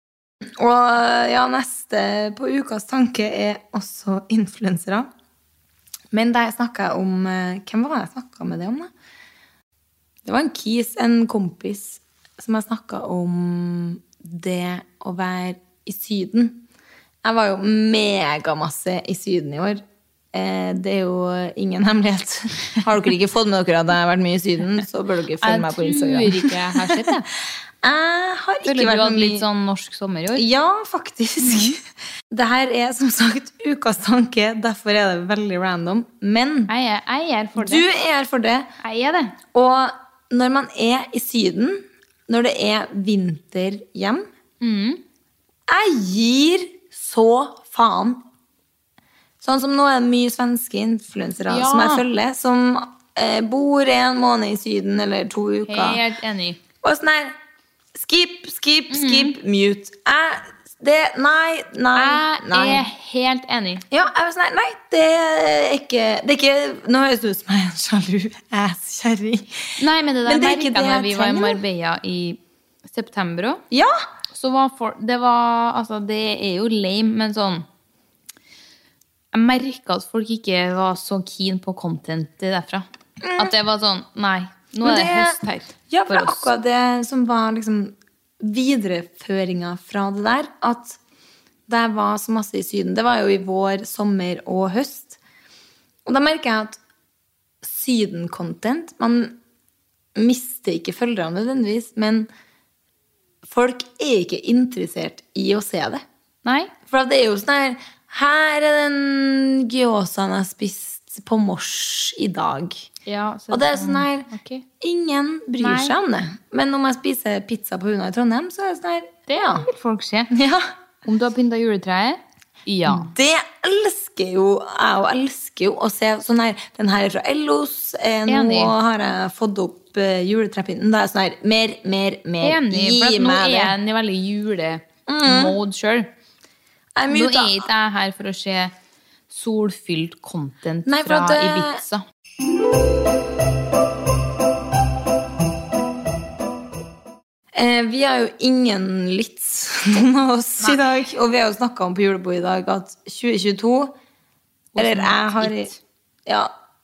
Og ja, neste på ukas tanke er også influensere. Men da jeg snakket om, hvem var det jeg snakket med det om da? Det var en kis, en kompis, som jeg snakket om det å være i Syden. Jeg var jo megamasse i Syden i år. Det er jo ingen hemmelighet. Har dere ikke fått med dere at jeg har vært mye i Syden, så bør dere følge meg på Instagram. Jeg tror ikke jeg har sett det. Jeg har ikke Føler vært du hadde litt sånn norsk sommer i år? Ja, faktisk. Mm. Dette er som sagt ukas tanke, derfor er det veldig random. Men jeg er, jeg er for det. Du er for det. Jeg er det. Og når man er i Syden, når det er vinter hjem, mm. jeg gir så faen. Sånn som nå er det mye svenske influensere ja. Som jeg følger, som eh, bor en måned i Syden eller to uker. Helt enig. Og sånn her, skip, skip, skip, mm. mute. Jeg det, nei, nei, nei. Jeg er helt enig. Ja, jeg var sånn, nei, det er ikke, det er ikke nå høres det ut som jeg er en sjalu ass-kjerring. Nei, men det der Men det er merket ikke det jeg når jeg vi var i trenger. Marbella i september også. Ja, Så var for, det var, altså det er jo lame, men sånn, jeg merket at folk ikke var så keen på content derfra. At det var sånn, nei, nå Men er det, det- høst her ja, for for det er oss. akkurat det som var liksom videreføringa fra det der, at det var så masse i Syden. Det var jo i vår, sommer og høst. Og da merker jeg at Syden-content, man mister ikke følgere nødvendigvis, men folk er ikke interessert i å se det. Nei, For det er jo sånn her, her er den gyozaen jeg spiste på mors i dag. ja, så Og det er sånn her, ok. ingen bryr Nei. seg om det. Men om jeg spiser pizza på Huna i Trondheim, så er det sånn her, Det ja. vil folk se. Ja. Om du har pyntet juletreet? Ja. Det elsker jo, jeg og elsker jo å se sånn her, den her er fra Ellos, eh, nå Enig. har jeg fått opp eh, juletrepinten, det er sånn her, mer, mer, mer, Enig, for gi at nå meg er det. jeg i veldig julemode selv. Jeg er Nå muta. er ikke jeg her for å se solfylt content Nei, for fra at det- Ibiza. Eh, vi har jo ingen lits, noen av oss i dag, og vi har jo snakket om på julebord i dag at tjue tjueto, eller jeg har, it. ja,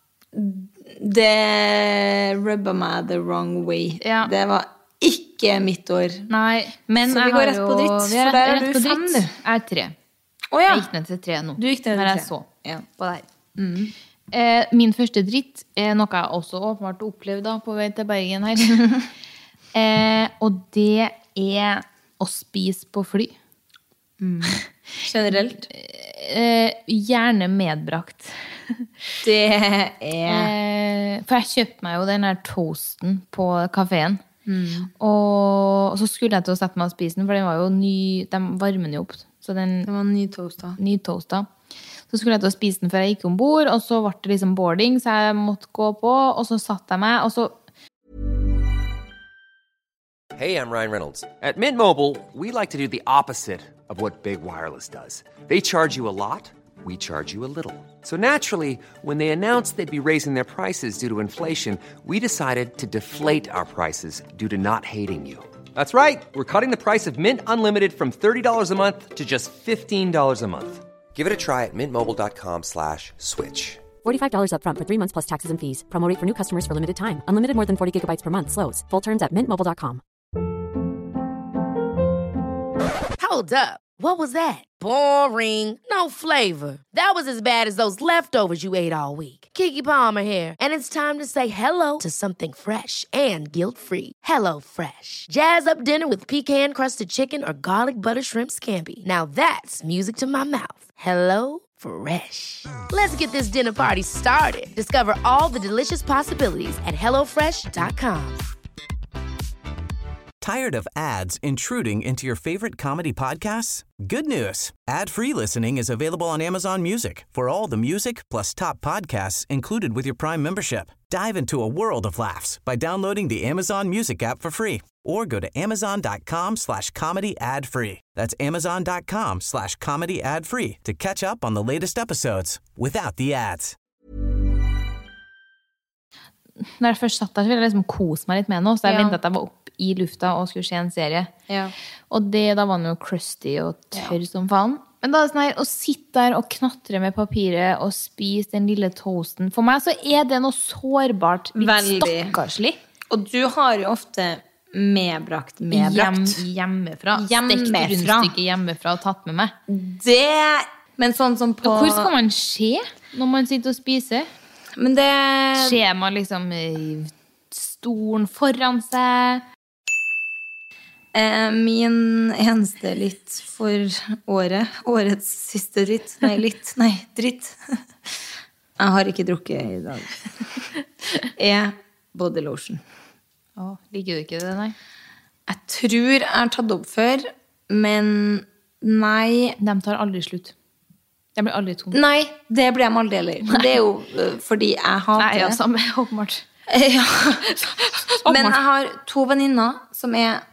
det rubba meg the wrong way. Ja. Det var ikke mitt år. Nei, men Så vi jeg går har rett jo, på dritt, vi er for der rett, er rett du på fem, dritt. du. Jeg er tre. Åja, Jeg gikk ned til tre nå. du gikk ned Når til jeg tre. så Ja. på det her. Eh, min første dritt er noe jeg også åpenbart opplevde da, på vei til Bergen her. eh, og det er å spise på fly. Generelt. Eh, gjerne medbrakt. Det er... Eh, for jeg kjøpte meg jo den her toasten på kaféen. Og så skulle jeg til å sette meg og spise den, for den var jo ny, de varmer den jo opp. Så den Det var en ny toast da. nytoasta. Så skulle jeg til å spise den før jeg gikk ombord, og så ble det liksom boarding, så jeg måtte gå på, og så satt jeg meg, og så Hey, I'm Ryan Reynolds. At Mint Mobile, we like to do the opposite of what Big Wireless does. They charge you a lot, we charge you a little. So naturally, when they announced they'd be raising their prices due to inflation, we decided to deflate our prices due to not hating you. That's right. We're cutting the price of Mint Unlimited from thirty dollars a month to just fifteen dollars a month. Give it a try at mintmobile.com slash switch. forty-five dollars up front for three months plus taxes and fees. Promo rate for new customers for limited time. Unlimited more than forty gigabytes per month. Slows full terms at mint mobile dot com. Hold up. What was that? Boring. No flavor. That was as bad as those leftovers you ate all week. Keke Palmer here, and it's time to say hello to something fresh and guilt-free. Hello Fresh. Jazz up dinner with pecan-crusted chicken or garlic butter shrimp scampi. Now that's music to my mouth. Hello Fresh. Let's get this dinner party started. Discover all the delicious possibilities at hello fresh dot com. Tired of ads intruding into your favorite comedy podcasts? Good news. Ad-free listening is available on Amazon Music for all the music plus top podcasts included with your Prime membership. Dive into a world of laughs by downloading the Amazon Music app for free or go to amazon.com slash comedy ad-free. That's amazon.com slash comedy ad-free to catch up on the latest episodes without the ads. Når jeg først satt der, så ville jeg liksom kose meg litt med noe, så jeg Ja. ventet at jeg var opp i lufta og skulle se en serie. Ja. Og det, da var den jo crusty og tørr som faen. Men da er det sånn her, å sitte der og knatre med papiret og spise den lille toasten, for meg så er det noe sårbart, litt Veldig. stakkarslig. Og du har jo ofte medbrakt, Hjem, medbrakt. hjemmefra. Hjemmefra. Stekt rundstykke hjemmefra og tatt med meg. Det, men sånn som på... Og hvor skal man se når man sitter og spiser? Men det... Ser man liksom i stolen foran seg? Eh, min eneste litt for året, årets siste dritt, nei, litt, nei, dritt, jeg har ikke drukket i dag, er body lotion. Å, liker du ikke det, nei? Jeg tror jeg har tatt det opp før, men nei, De tar aldri slutt. De blir aldri tom. nei, det ble jeg aldri heller. Men det er jo øh, fordi jeg hater Nei, ja, det. samme, åpenbart. Ja. Men jeg har to venninner som er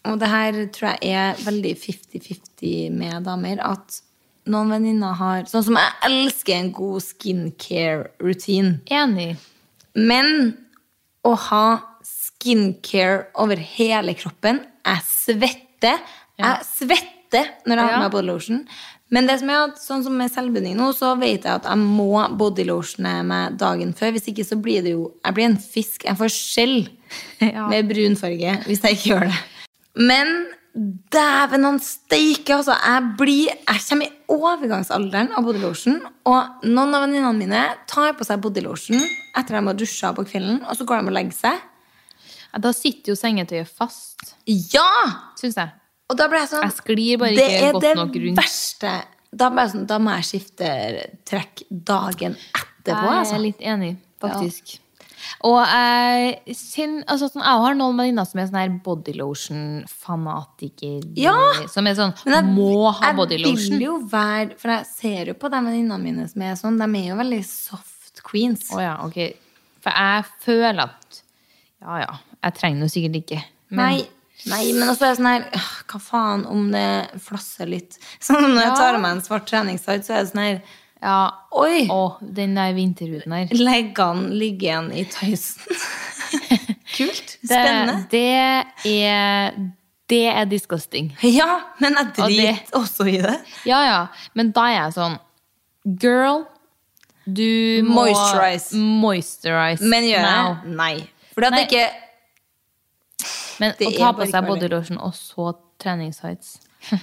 og det her tror jeg er veldig fifty-fifty med damer, at noen venninner har, sånn som jeg elsker en god skincare-routine. Enig. Men å ha skincare over hele kroppen, jeg svetter, jeg svetter når jeg har Ja. med bodylotion. Men det som er at, sånn som med selvbinding nå, så vet jeg at jeg må bodylotione meg dagen før. Hvis ikke så blir det jo, jeg blir en fisk, en forskjell Ja. med brunfarge, hvis jeg ikke gjør det. Men dæven han steike, altså. Jeg, blir, jeg kommer i overgangsalderen av bodylotion, og noen av venninnene mine tar på seg bodylotion etter de har dusja på kvelden, og så går de og legger seg. Ja, da sitter jo sengetøyet fast, Ja! synes jeg. Og da ble jeg sånn, Jeg sklir bare det ikke er godt det nok rundt. verste. Da, ble jeg sånn, da må jeg skifte trekk dagen etterpå. Jeg Altså. er litt enig, faktisk. Og jeg, sin, altså, sånn, jeg har noen venninner som er sånn her bodylotion-fanatiker. Ja! Som er sånn, Men jeg, må ha jeg bodylotion. vil jo være, for jeg ser jo på de venninnene mine som er sånn, de er jo veldig soft queens. Åja, ok. For jeg føler at, ja, ja, jeg trenger noe sikkert ikke. Men, Nei, nei, men også er det sånn her, øh, hva faen om det flasser litt. Sånn når jeg Ja. tar av meg en svart treningstight, så er det sånn her, ja, oi, å, den der vinterhuden her. leggene ligger igjen i tøysen. Kult, Det, spennende. det er, det er disgusting. Ja, men jeg Og det- driter også i det. Ja, ja, men da er jeg sånn, girl, du må Moisturize. moisturize Men gjør now. jeg? Nei. For det Nei. er ikke... Men Det å er ta bare på seg ikke farlig. bodylotion og så treningstights.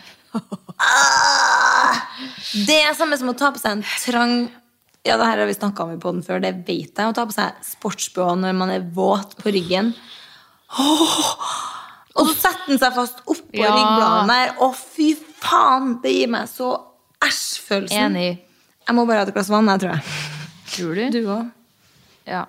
Ah! Det er samme som å ta på seg en trang... Ja, det her har vi snakket om i podden før, det vet jeg. Å ta på seg sportsbh når man er våt på ryggen. Åh! Og så setter den seg fast opp på Ja. ryggbladen der. Å, fy faen! Det gir meg så æsj-følelsen. Enig. Jeg må bare ha et glass vann, jeg tror jeg. Tror du? Du også? Ja.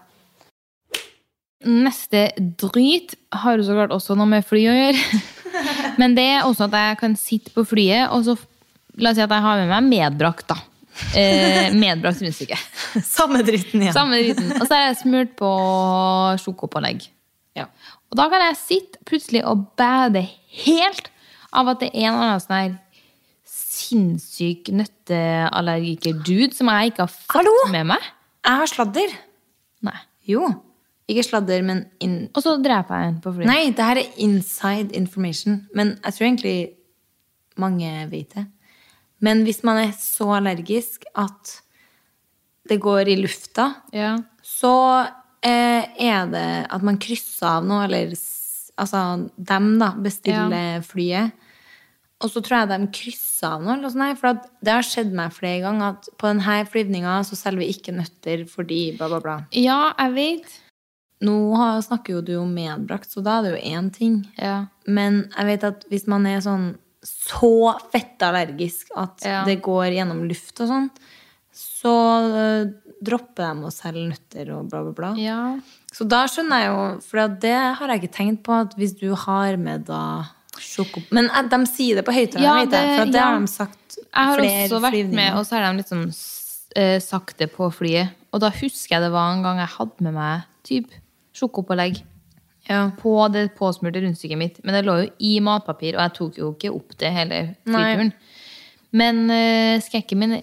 Neste dryt har jo så klart også noe med fly å gjøre. Men det er også at jeg kan sitte på flyet, og så la oss si at jeg har med meg medbrakt da. Eh, medbrakt rundstykke. Samme dritten igjen. Samme driten. Og så er jeg smurt på sjokopålegg. Ja. Og da kan jeg sitte plutselig og bæde helt av at det er en annen sånn her sinnssyk nøtteallergiker-dude som jeg ikke har fått Hallo? med meg. Jeg har sladder. Nei. Jo. Ikke sladder, men... In... Og så dreper jeg en på flyet. Nei, det her er inside information. Men jeg tror egentlig mange vet det. Men hvis man er så allergisk at det går i lufta, Ja. så eh, er det at man krysser av noe, eller s- altså dem da, bestiller flyet. Og så tror jeg de krysser av noe, eller sånn her, for at det har skjedd meg flere ganger at på denne flyvningen så selger vi ikke nøtter fordi bla bla bla. Ja, jeg vet. Nå har, snakker jo du om medbrakt, så da er det jo én ting. Ja. Men jeg vet at hvis man er sånn så fett allergisk at Ja. det går gjennom luft og sånn, så øh, dropper de å selge nøtter og bla bla bla. Ja. Så da skjønner jeg jo, for at det har jeg ikke tenkt på, at hvis du har med da sjoko... Men eh, de sier det på høyttaler, Ja, vet jeg, det- for at det ja. har de sagt Jeg har flere også vært flyvninger. med, og så har de liksom eh, sagt det på flyet. Og da husker jeg det var en gang jeg hadde med meg typ sjokopålegg Ja. på det påsmurte rundstykket mitt. Men det lå jo i matpapir, og jeg tok jo ikke opp det hele flyturen. Men uh, skrekken min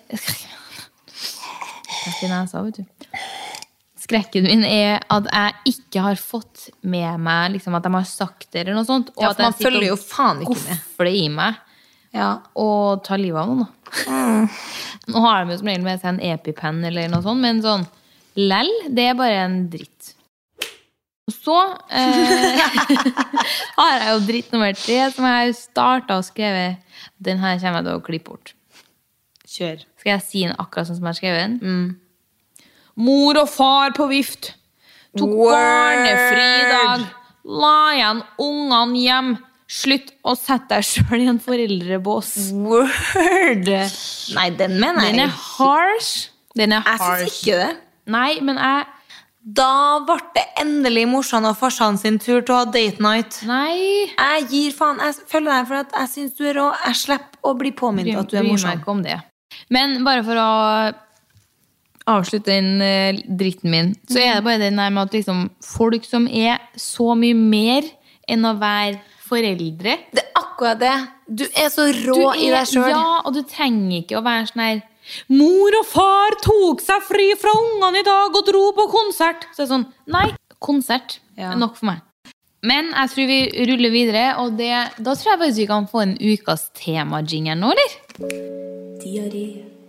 Rett i nesa, vet du. Skrekken min er at jeg ikke har fått med meg liksom, at de har sagt det, eller noe sånt. Og Ja, at for man jeg sitter følger jo og faen ikke med. gofler i meg Ja. og tar livet av noen. Da. Nå har de jo som regel med seg en EpiPen eller noe sånt, men sånn lell, det er bare en dritt. Og så eh, har jeg jo dritt nummer tre, som jeg har startet og skrevet. Den her kommer jeg til å klippe bort. Kjør. Skal jeg si den akkurat sånn som jeg har skrevet den? Mor og far på vift. Tok Word. barnefri i dag. La igjen ungene hjem. Slutt å sette deg selv i en foreldrebås. Word! Nei, den mener jeg. Den er harsh. Den er Jeg synes harsh. ikke det. Nei, men jeg... Da ble det endelig morsan og farsan sin tur til å ha date night. Nei. Jeg gir faen. Jeg følger deg for at jeg synes du er rå. Jeg slipper å bli påminnet at du er Bryr meg morsan. ikke om det. Men bare for å avslutte den eh, dritten min, så er det bare den der med at liksom, folk som er så mye mer enn å være foreldre. Det er akkurat det. Du er så rå Du er, i deg selv. Ja, og du trenger ikke å være sånn her mor og far tok seg fri fra ungene i dag og dro på konsert. Så det er sånn, nei, konsert Ja. er nok for meg. Men jeg tror vi ruller videre, og det, da tror jeg faktisk vi kan få en ukas tema-jingle nå, eller? Diaré.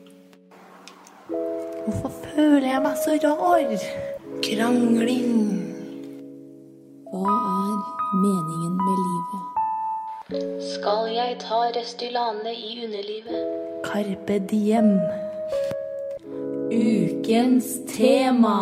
Hvorfor føler jeg meg så rar? Krangling. Hva er meningen med livet? Skal jeg ta Restylane i underlivet? Carpe diem. Ukens tema.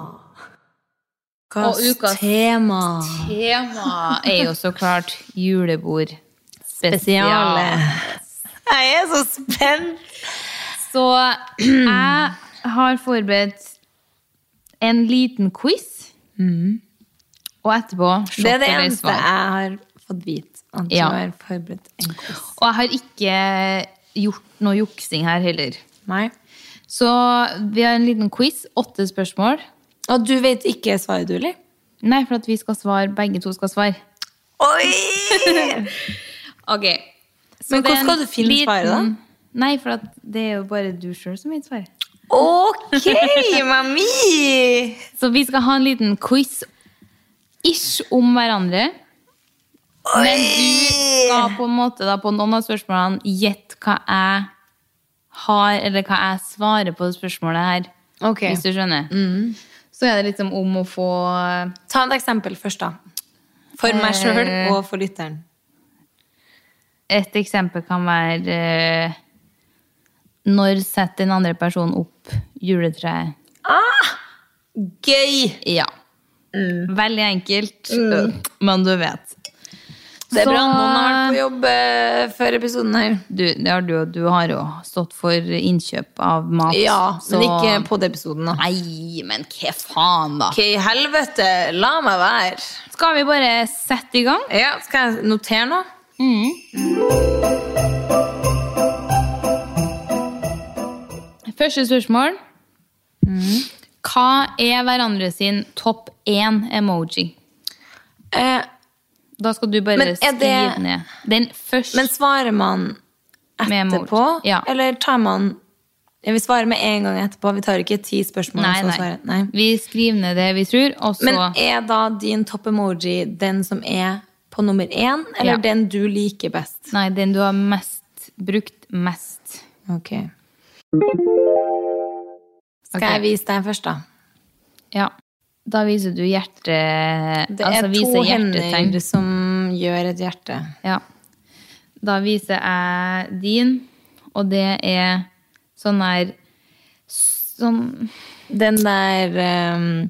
Og ukas tema. tema er jo så klart julebord spesiale. Jeg er så spent. Så jeg har forberedt en liten quiz. Mm. Og etterpå Det er det eller eneste svar. jeg har fått vite. At Ja. du har forberedt en quiz. Og jeg har ikke gjort noe juksing her heller. Nei. Så vi har en liten quiz, åtte spørsmål. Og du vet ikke svaret, du, eller? Nei, for at vi skal svare, begge to skal svare. Oi! Ok. Så Men det er hvordan skal en du finne svaret, da? Nei, for at det er jo bare du selv som vet svaret. Ok, mami! Så vi skal ha en liten quiz ish om hverandre. Men du skal på en måte da, på noen av spørsmålene gjette hva jeg har, eller hva jeg svarer på det spørsmålet her. Ok. Hvis du skjønner. Så er det liksom om å få... Ta et eksempel først, da. For meg selv Eh. og for lytteren. Et eksempel kan være eh, når setter den andre personen opp juletreet. Gøy! Ja. Veldig enkelt, men du vet. Det er Så- bra noen har vært på jobb eh, før episoden her. Du, det har du, du har jo stått for innkjøp av mat. Ja, så- men ikke på den episoden da. Nei, men hva faen da? Ok, helvete, la meg være. Skal vi bare sette i gang? Ja, skal jeg notere nå? Første spørsmål. Hva er hverandre sin topp én emoji? Eh, Da skal du bare Men er skrive det- ned. Den første. men svarer man Med emoji. etterpå? Ja. Eller tar man... Ja, vi svarer med en gang etterpå. Vi tar ikke ti spørsmål. Nei, og så nei. svarer. Nei. Vi skriver ned det vi tror, og så... Men er da din topp emoji den som er på nummer én, eller Ja. den du liker best? Nei, den du har mest brukt mest. Ok. Skal Ok. jeg vise deg først, da? Ja. Da viser du hjerte... Det er altså, to viser hender hjertetegn. som gjør et hjerte. Ja. Da viser jeg din, og det er sånn der... Sånn... Den der um,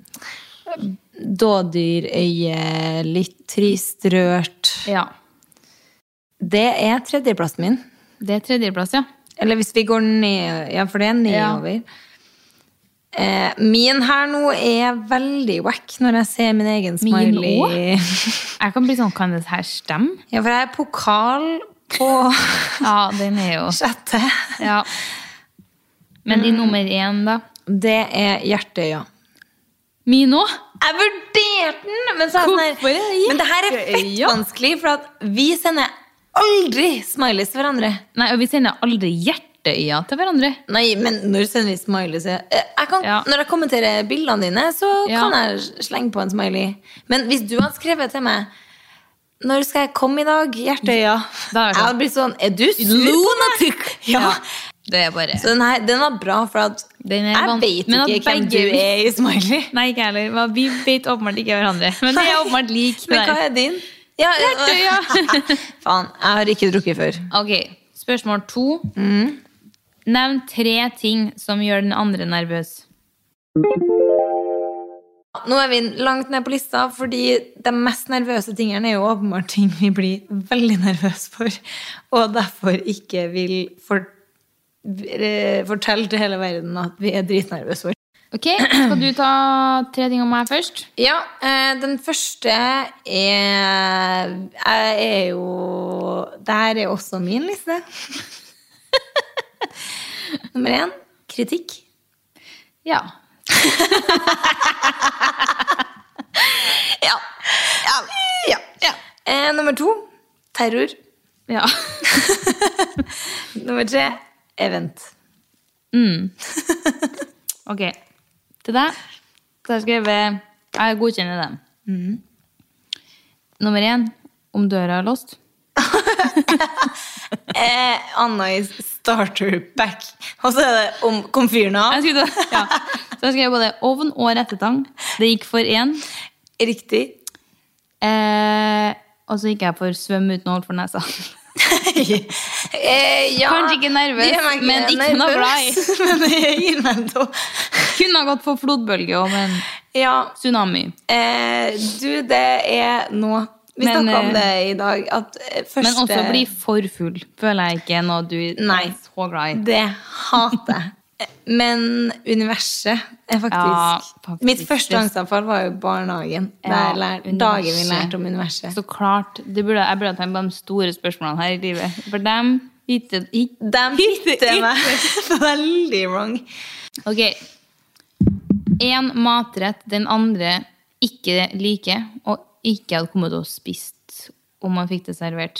dådyrøye, litt trist, rørt. Ja. Det er tredjeplassen min. Det er tredjeplass, ja. Eller hvis vi går ned, ja, for det er nedover. Eh, min her nå er veldig wack når jeg ser min egen Min smiley. også? Jeg kan bli sånn, kan det her stemme? Ja, for jeg er pokal på Ja, den er jo... sjette. Ja. Men din nummer én, da? Det er hjerteøya. Min også? Jeg vurderte den, men så er jeg sånn her, Hvorfor er det men det her er fett hjerteøya? vanskelig, for at vi sender aldri smileys til hverandre. Nei, og vi sender aldri hjerteøya til hverandre. Nei, men når sender vi smileys? Eh, Jeg kan, Ja. Når jeg kommenterer bildene dine, så Ja. kan jeg slenge på en smiley. Men hvis du hadde skrevet til meg, når skal jeg komme i dag, hjerteøya? Da er det Jeg hadde blitt sånn, er du sur på meg? Ja. Det er bare... Så den, her, den var bra, for at Den er jeg van- vet Men at ikke hvem du begge- er i smiley. Nei, ikke heller. Hva- Vi vet åpenbart ikke hverandre. Men det er åpenbart lik. Men hva er din? Ja, Hjerteøya. Faen, jeg har ikke drukket før. Ok, spørsmål to. Nevn tre ting som gjør den andre nervøs. Nå er vi langt ned på lista, fordi de mest nervøse tingene er jo åpenbart ting vi blir veldig nervøse for, og derfor ikke vil for, eh, fortelle til hele verden at vi er dritnervøse for. Ok, skal du ta tre ting om meg først? Ja, eh, den første er Jeg er jo Det her er også min liste. Nummer én, kritikk. Ja. Ja. Ja. ja. ja. Eh, nummer to, terror. Ja. Nummer tre, event. Mm. Ok, til deg, så har jeg skrevet, jeg godkjenner den. Mm. Nummer en, om døra er låst. eh, Anna is starter pack. Og så er det om komfyren av. Jeg skulle, ja. Så jeg skrev både ovn og rettetang. Det gikk for en. Riktig. Eh, og så gikk jeg for svøm uten å holde for nesa. eh, ja, Kanskje ikke nervøs, ikke men ikke nervøs, noe glad i. Men jeg gir meg to. Kunne ha gått for flodbølge og en ja. Tsunami. Eh, du, det er nå vi snakket om det i dag at første... Men også bli for full føler jeg ikke når du Nei, er så glad i. Det hater jeg. Men universet er faktisk, ja, faktisk mitt første angstanfall var jo barnehagen ja, der lær, dagen vi lærte om universet. Så klart, det burde, jeg burde ha tenkt på de store spørsmålene her i livet. For dem hittet, hit, dem hittet meg veldig wrong. Ok, en matrett den andre ikke liker, og ikke hadde kommet og spist om man fikk det servert.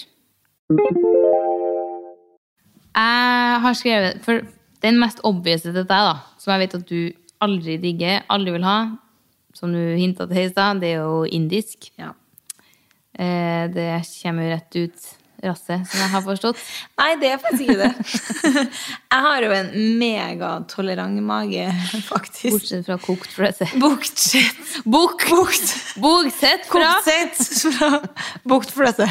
Jeg har skrevet, for den mest obvious til deg da, som jeg vet at du aldri digger, aldri vil ha, som du hintet til i sted, det er jo indisk. Ja. Eh, det kommer jo rett ut rasset, som jeg har forstått. Nei, det er faktisk ikke det. Jeg har jo en megatolerant mage, faktisk. Bortsett fra kokt fløte. Bortsett. Bok. Bokt. Boksett fra. Koksett fra bokt fløte.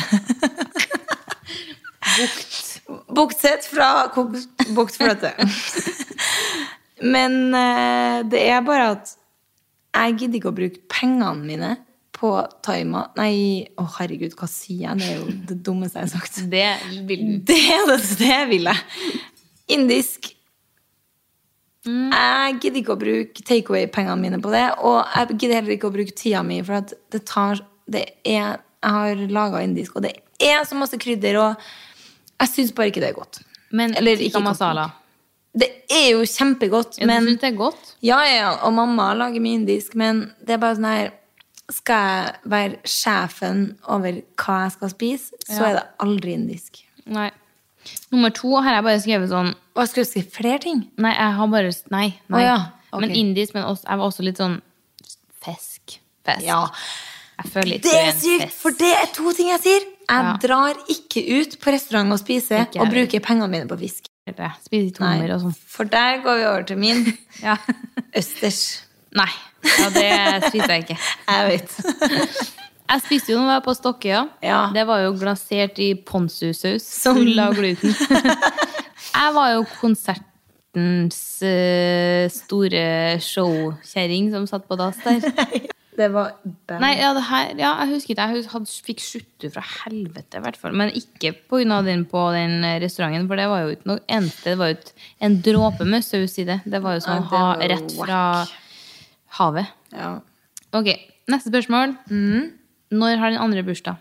Bokt. Boksett fra kokt bokt fløte. Men uh, det er bare at jeg gidder ikke å bruke pengene mine på thaimat. Nei, å oh, herregud, hva sier jeg? Det er jo det dummeste jeg har sagt. Det vil du. Det er det, det vil jeg. Indisk. Mm. Jeg gidder ikke å bruke takeaway-pengene mine på det, og jeg gidder heller ikke å bruke tida mi, for at det tar, det er, jeg har laget indisk, og det er så masse krydder, og jeg synes bare ikke det er godt. Men Eller, tikka masala? Det er jo kjempegodt, ja, men... Du synes det er godt? Ja, ja, og mamma lager mye indisk, men det er bare sånn her, skal jeg være sjefen over hva jeg skal spise, så ja. Er det aldri indisk. Nei. Nummer to har jeg bare skrevet sånn... Hva skal du skrive? Flere ting? Nei, jeg har bare... Nei, nei. Oh, ja. Okay. Men indisk, men også, jeg var også litt sånn fisk. Fisk. Ja. Jeg føler litt det er sykt, fisk. For det er to ting jeg sier. Jeg ja. Drar ikke ut på restaurant og spiser, og bruker pengene mine på fisk. Spise tommer og sånn. For der går vi over til min. Ja. Østers. Nei, ja, det spiser jeg ikke. Jeg vet. Jeg spiste jo når jeg var på Stokkøya. Ja. Det var jo glasert i ponzu-saus, full av gluten. Jeg var jo konsertens uh, store showkjæring som satt på dass der. Det var band. Nei, ja, det her, ja, jeg husker ikke. Jeg hadde, fikk skjuttet fra helvete, i hvert fall. Men ikke på grunn av den på den restauranten, for det var jo ikke noe eneste. Det var jo en dråpe med saus i det. Det var jo sånn ja, ha, rett fra havet. Ja. Ok, neste spørsmål. Mm. Når har den andre bursdag?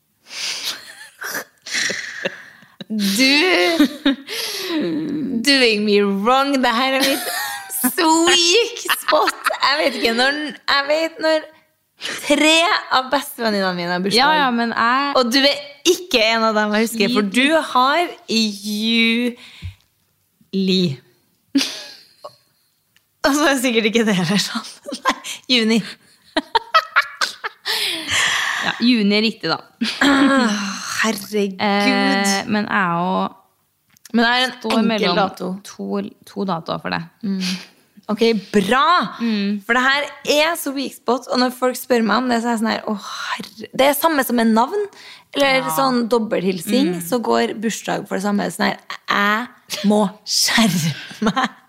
Du doing me wrong. Det her er mitt sweet spot. Jeg vet ikke når Jeg vet når tre av bestevenninene mine har bursdag. Ja, ja, men jeg... Og du er ikke en av dem jeg husker, for du har i juli. Og så er det sikkert ikke det heller sånn. Nei, juni. Ja, juni er riktig da. Herregud. Eh, men jeg og Men det er en enkel dato. To, to datoer for det. Mm. Ok, bra! Mm. For det her er så weak spot, og når folk spør meg om det, så er jeg sånn her, åh, herre... Det er samme som en navn, eller ja. Sånn dobbelthilsing, mm. så går bursdag for det samme. Sånn her, jeg må skjerre meg.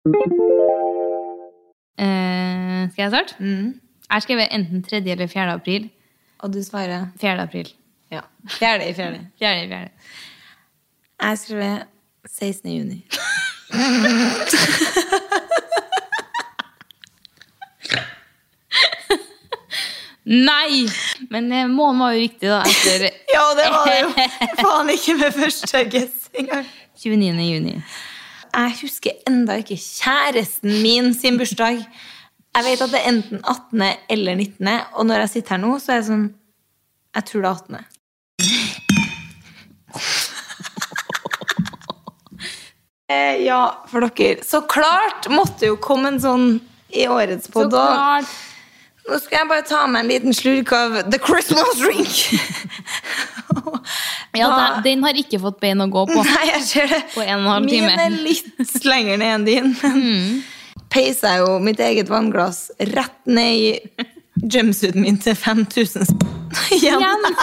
Eh, skal jeg starte? Mm. Jeg skrev enten tredje eller fjerde april. Og du svarer? Fjerde april. Ja, fjerde i fjerde. Fjerde i fjerde. Jeg skrev sekstende juni. Nei! Men månen var jo riktig da. Etter... Ja, det var det jo. Faen ikke med første guess engang. tjueniende juni. Jeg husker enda ikke kjæresten min sin bursdag. Jeg vet at det er enten attende eller nittende, og når jeg sitter her nå, så er jeg sånn, jeg tror det er attende. Eh, ja, for dere. Så klart måtte jo komme en sånn i årets podd. Så klart. Nå skal jeg bare ta med en liten slurk av The Christmas Drink. Ja, den, den har ikke fått bein å gå på. Nei, jeg ser det. På en og en halv time. Min er litt lenger ned enn din. Mm. Peiser jeg jo mitt eget vannglass rett ned i jumpsuiten min til fem tusen igjen. igjen.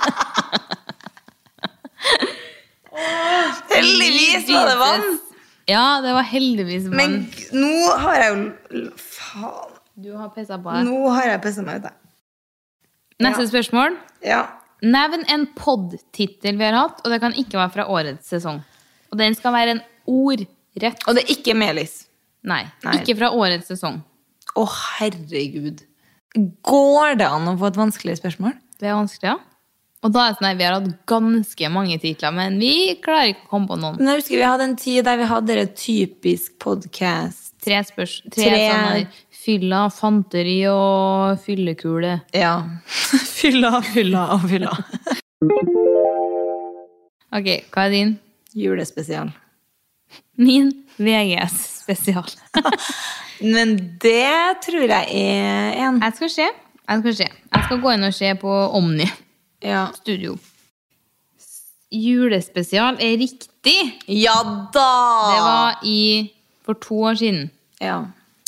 Heldigvis var det vann. Ja, det var heldigvis vann. Men nå har jeg jo... Faen. Du har pisset på deg. Nå har jeg pisset meg ut. Neste ja. spørsmål. Ja. Nevn en podd-titel vi har hatt, og det kan ikke være fra årets sesong. Og den skal være en ordrett. Og det er ikke Melis. Nei, Nei. Ikke fra årets sesong. Å, herregud. Går det an å få et vanskelig spørsmål? Det er vanskelig, ja. Og da er det sånn at vi har hatt ganske mange titler, men vi klarer ikke å komme på noen. Men jeg husker vi hadde en tid der vi hadde et typisk podcast. Tre spørsmål. Tre, Tre. Sånne fylla, fanteri og fyllekule. Ja. Fylla, fylla og fylla. Ok, hva er din? Julespesial. Min V G S spesial. Men det tror jeg er en. Jeg skal se. Jeg skal se. Jeg skal gå inn og se på Omni. Ja. Studio. Julespesial er riktig. Ja da! Det var i, for to år siden. Ja.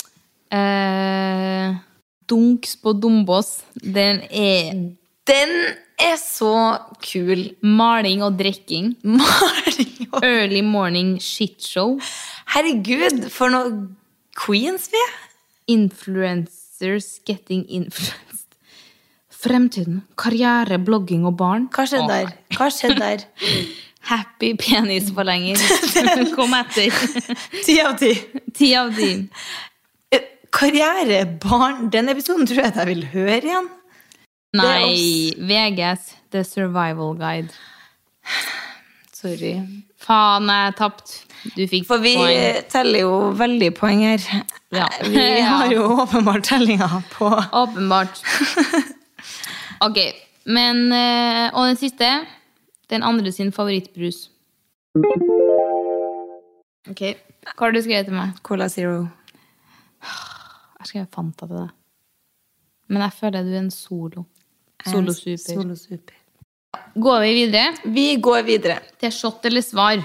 Eh, Dunks på Dombås. Den er Den er så kul. Maling og drikking. Maling og... Early morning shit show. Herregud, for noe queens vi er. Influencers getting influenced. Fremtiden, karriere, blogging og barn. Hva skjedde oh. der? Hva skjedde der? Happy penisforlenger. Kom etter. Ti av ti. Ti av ti. Karriere, barn. Den episoden tror jeg at jeg vil høre igjen. Nei, V G S, The Survival Guide. Sorry. Faen, jeg tapt. Du fikk For vi poeng. Teller jo veldig poeng her. Ja. Vi har jo åpenbart tellinger på. Åpenbart. Ok, men, og den siste, den andre sin favorittbrus. Ok, hva har du skrevet til meg? Cola Zero. Jeg skrev Fanta til deg. Men jeg føler du er en solo. Solo-super. Solo-super. Går vi videre? Vi går videre. Til shot eller svar.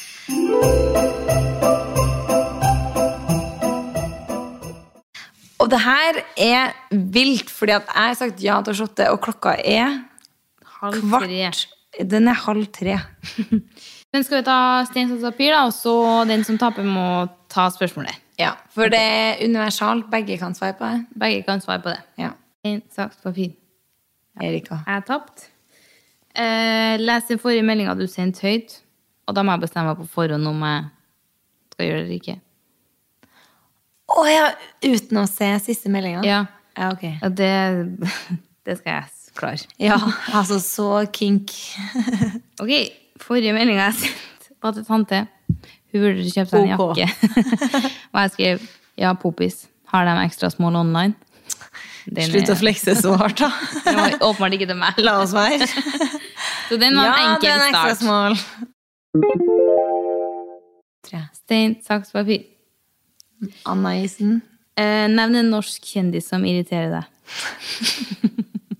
Og det her er vilt, fordi at jeg har sagt ja til å shotte, og klokka er halv kvart. Tre. Den er halv tre. Men skal vi ta stein, saks, papir da, og så den som taper må ta spørsmålet. Ja, for det er universalt. Begge kan svare på det. Begge kan svare på det. Ja. Stein, saks, papir. Ja. Erika. Jeg har tapt. Eh, les den forrige meldingen du sendte høyt, og da må jeg bestemme på forhånd om jeg skal gjøre det eller ikke. Åja, uten å se siste meldingen? Ja. Ja, ok. Ja, det, det skal jeg klare. Ja, altså så kink. Ok, forrige melding jeg sendte var til tante. Hun burde kjøpe seg en OK. jakke. Og jeg skrev, ja, popis, har de ekstra small online? Den Slutt å flekse så hardt da. Det var åpenbart ikke til meg. La oss være. Så den var ja, en enkel den er ekstra start. small. Tre. Stein, saks, papir. Anna Isen. Eh, nevn en norsk kjendis som irriterer deg.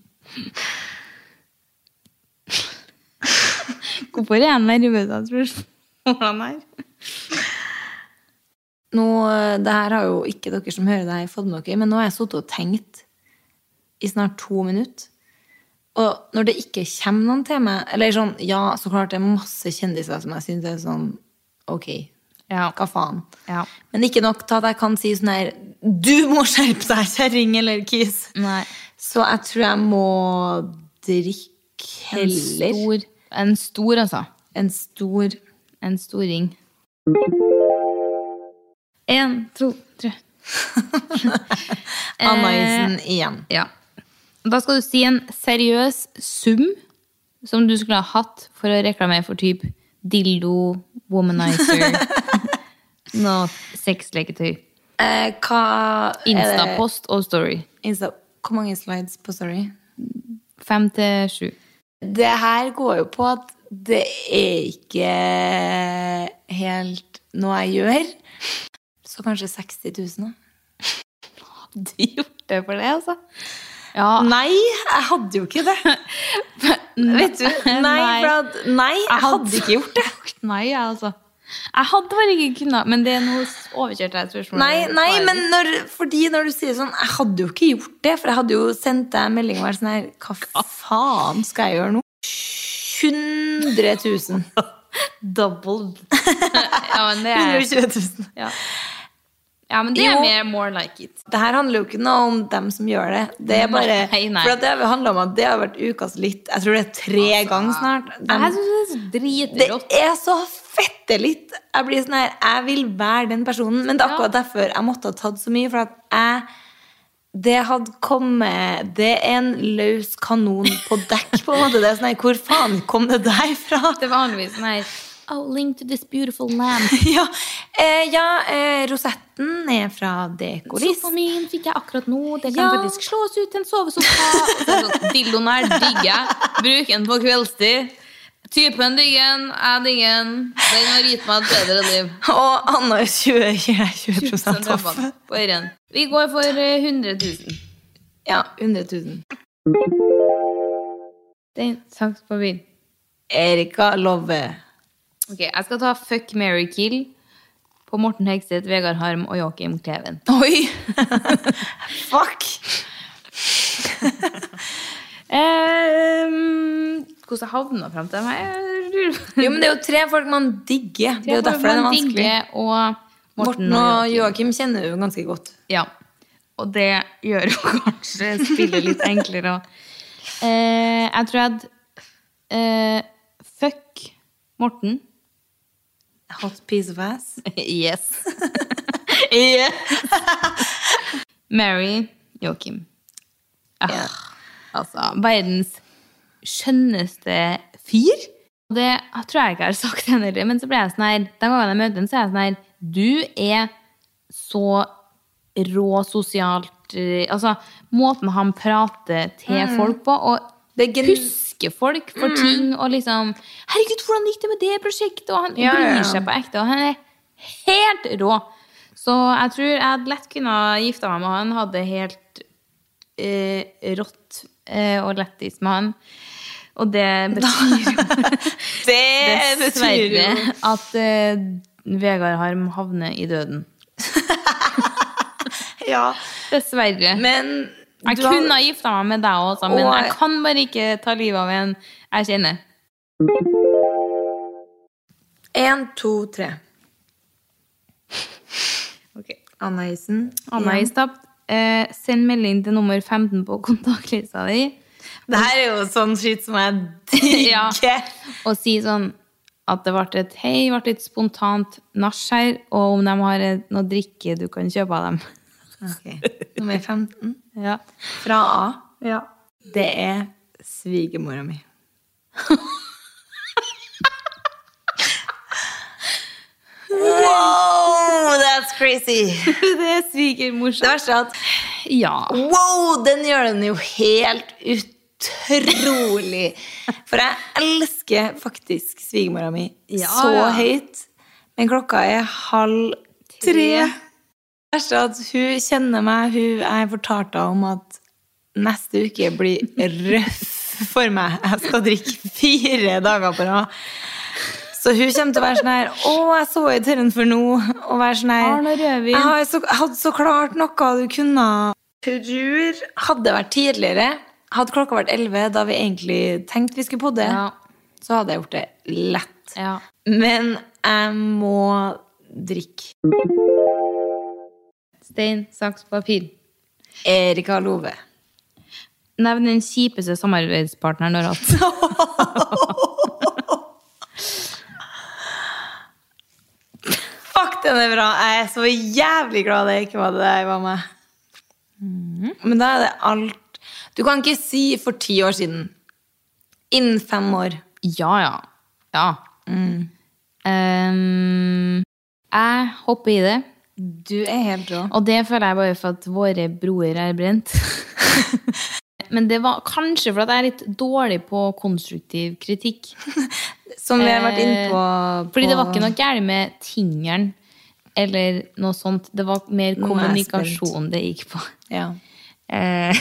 Hvorfor er jeg nervøs av spørsmålene her? Nå, det her har jo ikke dere som hører det her fått med dere, men nå har jeg suttet og tenkt i snart to minutter. Og når det ikke kommer noen til meg, eller sånn, ja, så klart det er masse kjendiser som jeg synes er sånn, ok, Ja. hva faen? Ja. Men ikke nok til at jeg kan si sånn her, du må skjerpe deg, kjerring eller kis. Nei. Så jeg tror jeg må drikke En heller. stor, en stor altså. En stor. En storing. En, to, tre. Anna Isen igjen. Ja. Da skal du si en seriøs sum som du skulle ha hatt for å reklamere for typ dildo, womanizer, noe sexleketøy. Eh, hva er det? Insta-post og story. Insta. Hvor mange slides på story? Fem til sju. Det her går jo på at det er ikke helt noe jeg gjør, så kanskje seksti tusen. Hadde du gjort det for det, altså? Ja. Nei, jeg hadde jo ikke det. Vet du? Nei, for at, nei jeg, jeg hadde ikke gjort det. Nei, altså. Jeg hadde bare ikke kunnet, men det er noe overkjørt her spørsmål. Nei, nei, men når, fordi når du sier sånn, jeg hadde jo ikke gjort det, for jeg hadde jo sendt deg en melding og vært sånn her, hva faen skal jeg gjøre nå? hundre tusen. Double. Ja, men det er... hundre og tjue tusen. Ja. Ja, men det er jo, mer more like it. Det her handler jo ikke noe om dem som gjør det. Det er bare, nei, nei. For det handler om at det har vært ukas litt. Jeg tror det er tre altså, ganger snart. De, jeg synes det er så dritrått. Det er så fette litt. Jeg blir sånn her, jeg vil være den personen. Men det er akkurat derfor jeg måtte ha tatt så mye. For at jeg, det hadde kommet, det er en løs kanon på dekk på en måte. Det er sånn her, hvor faen kom det derfra? Det var vanligvis sånn her, oh, link to this beautiful lamp. ja, eh, ja eh, rosetten er fra Dekoris. Sofaen min fikk jeg akkurat nå. Det kan ja. faktisk slås ut til en sovesofa. Sånn, dildoen her digger jeg. Bruk den på kveldstid. Typen digger den, jeg digger den. Den har gitt meg et bedre liv. Og Anna er tjue prosent off. På øren. Vi går for hundre tusen. Ja, hundre tusen. Den saks på bil. Erika Love. Ok, jeg skal ta Fuck, Marry, Kill på Morten Hegseth, Vegard Harm og Joakim Kleven. Oi! Fuck! um, hvordan havner frem til meg? Jo, men det er jo tre folk man digger. Det er jo derfor det er vanskelig. Og Morten, Morten og Joakim kjenner jo ganske godt. Ja, og det gjør jo kanskje spillet litt enklere. Uh, jeg tror at uh, Fuck Morten. Hot piece of ass. Yes. Yes. Mary Joakim. Ah, yeah. Altså, verdens skjønneste fyr. Det jeg tror jeg ikke har sagt det heller, men så ble jeg sånn her, den gangen jeg møter den, så er jeg sånn her, du er så rå sosialt, altså, måten han prater til mm. folk på, og det husker folk for mm. ting, og liksom, herregud, hvordan gikk det med det prosjektet? Og han ja, bryr seg på ekte, og han er helt rå. Så jeg tror jeg hadde lett kunne gifte meg med han, hadde helt eh, rått eh, og lettis med han. Og det betyr det betyr jo at eh, Vegard Harm havner i døden. Ja. Dessverre. Men jeg du kunne har... ha gifta meg med deg også, men og... jeg kan bare ikke ta livet av en jeg kjenner. En, to, tre. Ok. Anna Isen. Anna Isen. Eh, send melding til nummer femten på kontaktlista di. Det her er jo sånn skitt som jeg digger. Ja. Og si sånn at det ble et hei, ble et spontant nach her, og om de har noe drikke du kan kjøpe av dem. Ok, nummer femten. Ja. Fra A. Ja. Det er svigermora mi. Wow, that's crazy. Det er svigermorsomt. Det verste er at ja. Wow, den gjør den jo helt utrolig. For jeg elsker faktisk svigermora mi ja, så ja. høyt. Men klokka er halv tre. Det verste er at hun kjenner meg. Hun er fortalt om at neste uke blir røff for meg. Jeg skal drikke fire dager på rad. Så hun kommer til å være sånn her, å, jeg så i tørren for nå, og være sånn her, jeg har så, hadde så klart noe du kunne. Tror hadde vært tidligere, hadde klokka vært elleve, da vi egentlig tenkte vi skulle podde, ja. Så hadde jeg gjort det lett. Ja. Men jeg må drikke. Stein, saks, papir. Erika Love. Nevn den kjipeste samarbeidspartneren du har hatt. Fuck, den er bra. Jeg er så jævlig glad det ikke var det jeg var med. Mm. Men da er det alt. Du kan ikke si for ti år siden. Innen fem år. Ja, ja. Ja. Mm. Um, jeg hopper i det. Du er helt rå. Og det føler jeg bare for at våre broer er brent. Men det var kanskje for at jeg er litt dårlig på konstruktiv kritikk. Som vi har vært inne på, eh, Fordi det var ikke noe gærent med tingeren eller noe sånt. Det var mer kommunikasjon det gikk på. Ja. Eh,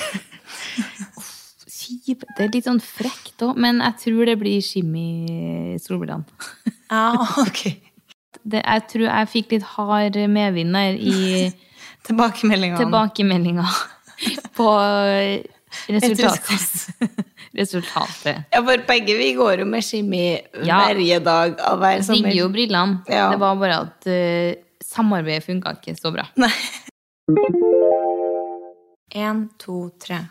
kjip. Det er litt sånn frekt også, men jeg tror det blir Jimmy Solbrand. Ja, ok. Det, jeg tror jeg fikk litt hard medvind der i tilbakemeldingene. Tilbakemeldinger på resultatet. resultatet. Ja, for begge vi går jo med Jimmy ja. hver dag av hver sommer. Digger jo brillene. Ja. Det var bare at uh, samarbeidet funket ikke så bra. Nei. En, to, tre.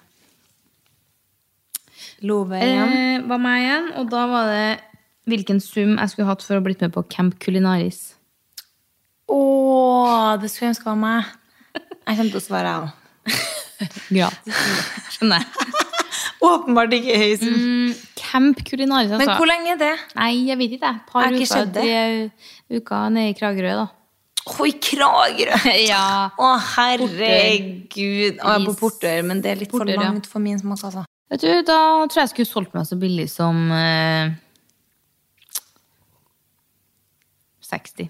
Love igjen. Eh, var meg igjen, og da var det hvilken sum jeg skulle hatt for å blitt med på Camp Culinaris. Åh, det skulle jeg ønske var meg. Jeg kommer til å svare jeg også. Gratis. Skjønner jeg. Åpenbart ikke høy sum. Mm, Camp Culinaris, altså. Men hvor lenge er det? Nei, jeg vet ikke. Et par uker, tre uker nede i Kragerø, da. Åh, i Kragerø! Ja. Åh, herregud. Åh, på Portør, men det er litt Portør, for langt ja. for min smak, altså. Vet du, da tror jeg jeg skulle solgt meg så billig som uh, seksti.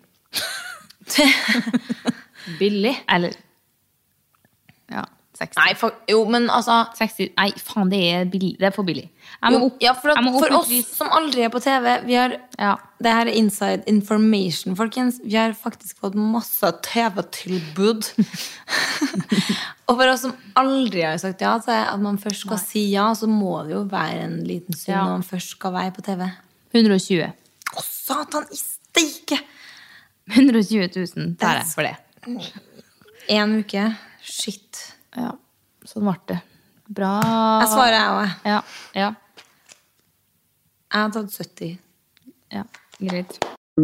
Billig? Eller ja, seksti. Nei, for, jo, men altså seksti, nei, faen, det er, billig, det er for billig. Jeg må opp, ja, for, at, jeg må opp for oss som aldri er på T V, vi har, ja. det her er inside information, folkens. Vi har faktisk fått masse T V-tilbud. Og for oss som aldri har sagt ja til at man først skal nei. Si ja, så må det jo være en liten sum ja. Når man først skal være på T V. hundre og tjue. Å, satan i steike! hundre og tjue tusen tar jeg for det. En uke. Shit. Ja, sånn ble det. Bra. Jeg svarer jeg også. Ja, ja. Jeg har tatt sytti. Ja, greit.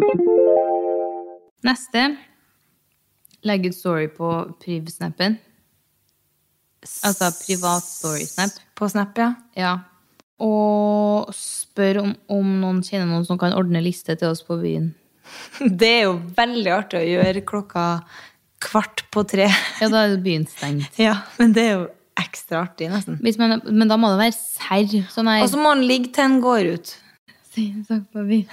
Neste. Legg ut story på priv-snappen. Altså privat story-snap. På Snap, ja. Ja. Og spør om, om noen kjenner noen som kan ordne liste til oss på byen. Det er jo veldig artig å gjøre klokka kvart på tre. Ja, da er det byen stengt. Ja, men det er jo ekstra artig nesten. Hvis man, men da må det være serr. Sånn her... Og så må den ligge til den går ut. Si en sak på byen.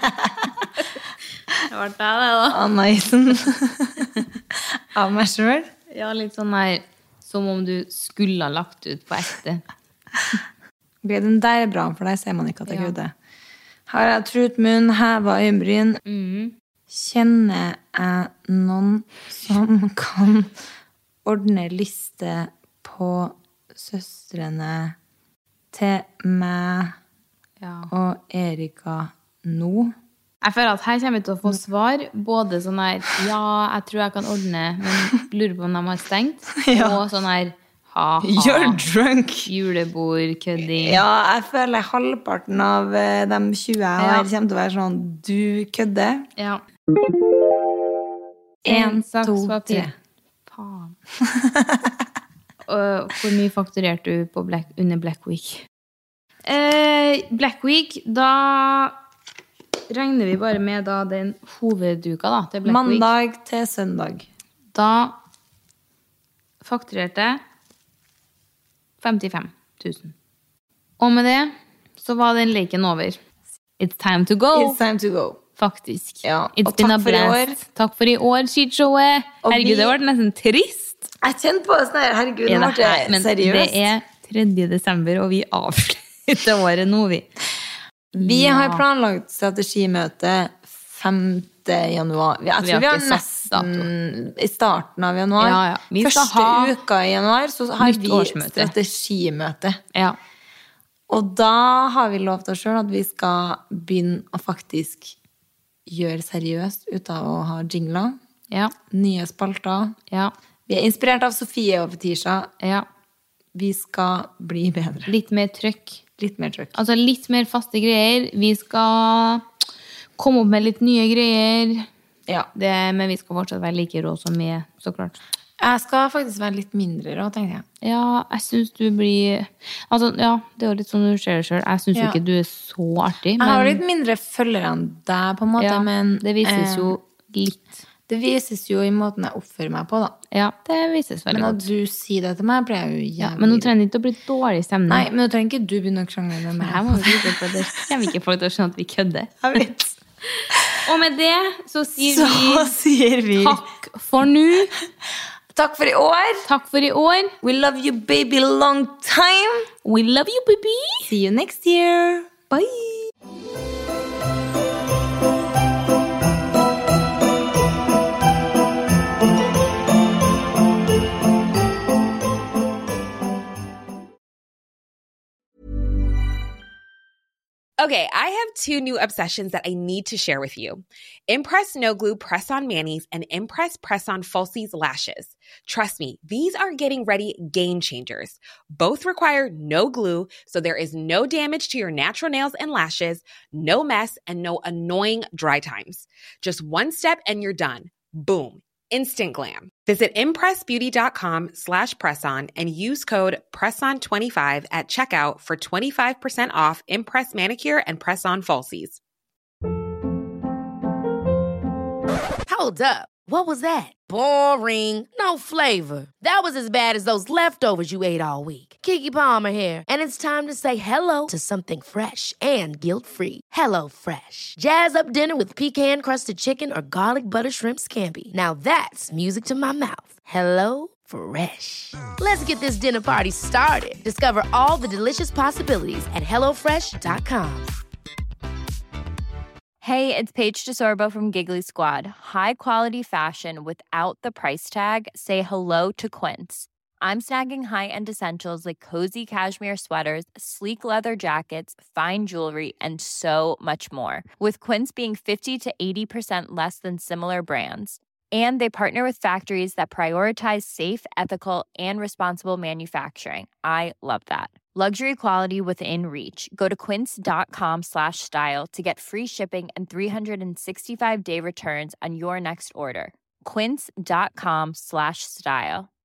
Det var det da. Anna Isen. Av meg selv. Ja, litt sånn her, som om du skulle ha lagt ut på ekte. Den der er bra, for der ser man ikke at det er ja. Gud. Har jeg trut munn, heva øyenbryn. Mm. Kjenner jeg noen som kan ordne liste på søstrene til meg ja. Og Erika nå? Jeg føler at her kommer vi til å få svar, både sånn her, ja, jeg tror jeg kan ordne, men lurer på om de har stengt, ja. Og sånn her, ha-ha, you're drunk. Julebord, kødding. Ja, jeg føler halvparten av de tjue her ja. Kommer til å være sånn, du kødder. Ja. En, to, tre. Faen. Og hvor mye fakturerte du på Black, under Black Week? Eh, Black Week, da regner vi bare med da den hovedduka da, til Black Mandag Week. Mandag til søndag. Da fakturerte jeg femtifem tusen. Og med det så var den leken over. It's time to go. It's time to go. Faktisk. Ja. It's og been takk a for i år. Takk for i år, skitshowet. Herregud, vi... det var nesten trist. Jeg kjente på det sånn her, herregud, det var det men seriøst. Det er tredje desember, og vi avslutter året nå, vi. Vi ja. Har planlagt strategimøte femte januar. Jeg tror vi har, vi har nesten i starten av januar. Ja, ja. Vi Første uka i januar, så har vi strategimøte. Ja. Og da har vi lovt oss selv at vi skal begynne å faktisk gjøre seriøst ut av å ha jingler. Ja. Nye spalter. Ja. Vi er inspirert av Sofie og Fetisha. Ja. Vi skal bli bedre. Litt mer trøkk. Litt mer trøkk. Altså litt mer faste greier. Vi skal komme opp med litt nye greier. Ja. Det, men vi skal fortsatt være like rå som vi er, så klart. Jeg skal faktisk være litt mindre rå, tenker jeg. Ja, jeg synes du blir... Altså, ja, det er jo litt sånn du ser det selv. Jeg synes ja. Ikke du er så artig. Men... Jeg har litt mindre følgere enn deg, på en måte, ja, men... det vises jo litt. Det vises jo i måten jeg oppfører meg på, da. Ja, det vises veldig Men godt. at du sier det til meg, blir jeg jo jævlig... Ja, men nå trenger det ikke å bli dårlig stemning. Nei, men nå trenger ikke du begynne å krangle med meg. Her må vi vite på det. Kommer ikke folk til å skjønne at vi kødder. Jeg vet. Og med det så sier Så vi, sier vi takk for nå. Takk for i år. Takk for i år. We love you, baby, long time. We love you, baby. See you next year. Bye. Okay, I have two new obsessions that I need to share with you. Impress No Glue Press-On Manis and Impress Press-On Falsies Lashes. Trust me, these are getting ready game changers. Both require no glue, so there is no damage to your natural nails and lashes, no mess, and no annoying dry times. Just one step and you're done. Boom. Instant glam. Visit impressbeauty.com slash presson and use code presson twenty-five at checkout for twenty-five percent off Impress Manicure and Press-On Falsies. Hold up. What was that? Boring. No flavor. That was as bad as those leftovers you ate all week. Keke Palmer here, and it's time to say hello to something fresh and guilt-free. Hello Fresh. Jazz up dinner with pecan-crusted chicken or garlic butter shrimp scampi. Now that's music to my mouth. Hello Fresh. Let's get this dinner party started. Discover all the delicious possibilities at hello fresh dot com. Hey, it's Paige DeSorbo from Giggly Squad. High quality fashion without the price tag. Say hello to Quince. I'm snagging high-end essentials like cozy cashmere sweaters, sleek leather jackets, fine jewelry, and so much more. With Quince being fifty to eighty percent less than similar brands. And they partner with factories that prioritize safe, ethical, and responsible manufacturing. I love that. Luxury quality within reach. Go to quince.com slash style to get free shipping and three sixty-five day returns on your next order. Quince.com slash style.